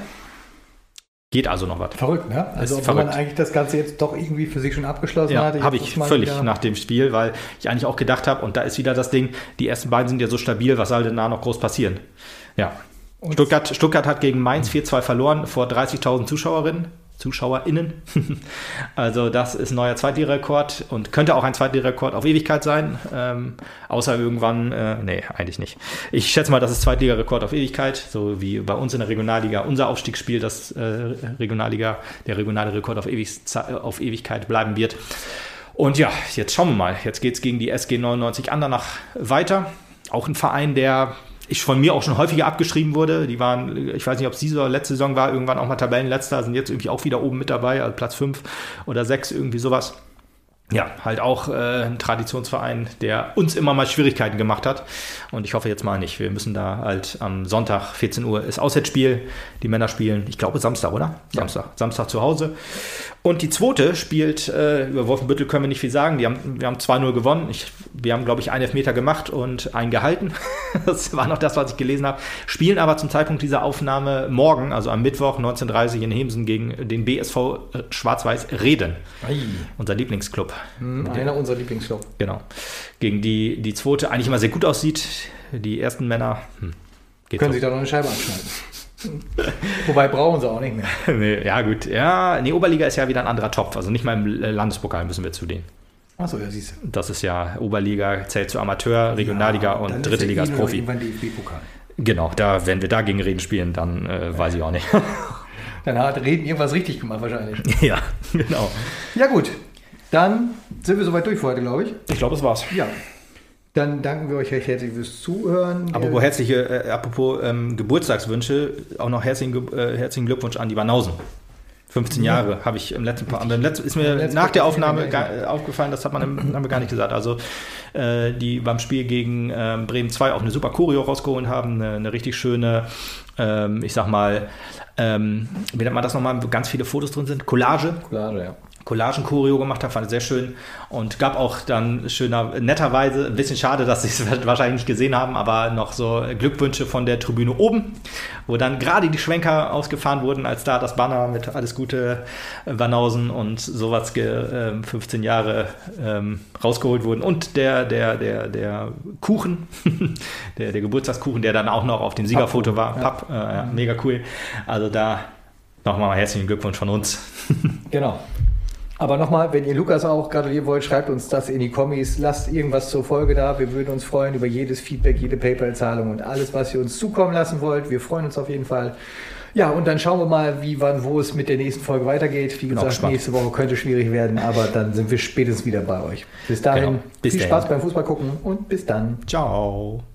Geht also noch was. Verrückt, ne? Also obwohl man eigentlich das Ganze jetzt doch irgendwie für sich schon abgeschlossen ja, hatte. Ja, habe ich völlig wieder nach dem Spiel, weil ich eigentlich auch gedacht habe, und da ist wieder das Ding, die ersten beiden sind ja so stabil, was soll denn da noch groß passieren? Ja. Stuttgart, Stuttgart hat gegen Mainz vier zwei verloren vor dreißigtausend Zuschauerinnen, ZuschauerInnen. Also das ist ein neuer Zweitliga-Rekord und könnte auch ein Zweitliga-Rekord auf Ewigkeit sein. Ähm, außer irgendwann, äh, nee, eigentlich nicht. Ich schätze mal, das ist Zweitliga-Rekord auf Ewigkeit, so wie bei uns in der Regionalliga unser Aufstiegsspiel, das äh, Regionalliga, der regionale Rekord auf, ewig, auf Ewigkeit bleiben wird. Und ja, jetzt schauen wir mal. Jetzt geht es gegen die S G neunundneunzig Andernach weiter. Auch ein Verein, der ich von mir auch schon häufiger abgeschrieben wurde. Die waren, ich weiß nicht, ob es diese oder letzte Saison war, irgendwann auch mal Tabellenletzter, sind jetzt irgendwie auch wieder oben mit dabei, also Platz fünf oder sechs, irgendwie sowas. Ja, halt auch äh, ein Traditionsverein, der uns immer mal Schwierigkeiten gemacht hat. Und ich hoffe jetzt mal nicht. Wir müssen da halt am Sonntag, vierzehn Uhr, ist Auswärtsspiel. Die Männer spielen, ich glaube, Samstag, oder? Ja. Samstag. Samstag zu Hause. Und die zweite spielt, äh, über Wolfenbüttel können wir nicht viel sagen. Die haben, wir haben zwei null gewonnen. Ich, wir haben, glaube ich, einen Elfmeter gemacht und einen gehalten. Das war noch das, was ich gelesen habe. Spielen aber zum Zeitpunkt dieser Aufnahme morgen, also am Mittwoch, neunzehn Uhr dreißig in Hemsen gegen den B S V Schwarz-Weiß Reden. Ei. Unser Lieblingsclub. Mhm, einer unserer Lieblingsclub. Genau. Gegen die die zweite eigentlich immer sehr gut aussieht. Die ersten Männer hm, geht können so. Sich da noch eine Scheibe abschneiden. Wobei brauchen sie auch nicht mehr. Nee, ja, gut. Ja, nee, Oberliga ist ja wieder ein anderer Topf. Also nicht mal im Landespokal müssen wir zu denen. Achso, ja, siehst du. Das ist ja Oberliga, zählt zu Amateur, Regionalliga ja, und dritte Liga als Profi. Irgendwann D F B-Pokal. Genau, da, wenn wir da gegen Reden spielen, dann äh, ja. weiß ich auch nicht. Dann hat Reden irgendwas richtig gemacht wahrscheinlich. Ja, genau. Ja gut, dann sind wir soweit durch für heute, glaube ich. Ich glaube, das war's. Ja. Dann danken wir euch recht herzlich fürs Zuhören. Apropos herzliche, äh, apropos ähm, Geburtstagswünsche, auch noch herzlichen, äh, herzlichen Glückwunsch an die Banausen. fünfzehn ja. Jahre habe ich im letzten Paar. Im letzten, ist mir nach der Aufnahme gar, aufgefallen, das hat man im, haben wir gar nicht gesagt. Also äh, die beim Spiel gegen äh, Bremen zwei auch eine super Choreo rausgeholt haben, eine, eine richtig schöne, ähm, ich sag mal, ähm, wie nennt man das nochmal, wo ganz viele Fotos drin sind? Collage. Collage, ja. Collagen-Choreo gemacht habe, fand ich sehr schön und gab auch dann schöner, netterweise, ein bisschen schade, dass sie es wahrscheinlich nicht gesehen haben, aber noch so Glückwünsche von der Tribüne oben, wo dann gerade die Schwenker ausgefahren wurden, als da das Banner mit alles Gute Banausen und sowas äh, fünfzehn Jahre ähm, rausgeholt wurden und der, der, der, der Kuchen, der, der Geburtstagskuchen, der dann auch noch auf dem Siegerfoto war, ja. Papp, äh, ja, mega cool. Also da nochmal herzlichen Glückwunsch von uns. Genau. Aber nochmal, wenn ihr Lukas auch gratulieren wollt, schreibt uns das in die Kommis, lasst irgendwas zur Folge da. Wir würden uns freuen über jedes Feedback, jede PayPal-Zahlung und alles, was ihr uns zukommen lassen wollt. Wir freuen uns auf jeden Fall. Ja, und dann schauen wir mal, wie, wann, wo es mit der nächsten Folge weitergeht. Wie gesagt, nächste Woche könnte schwierig werden, aber dann sind wir spätestens wieder bei euch. Bis dahin, genau. Bis viel dahin. Spaß beim Fußball gucken und bis dann. Ciao.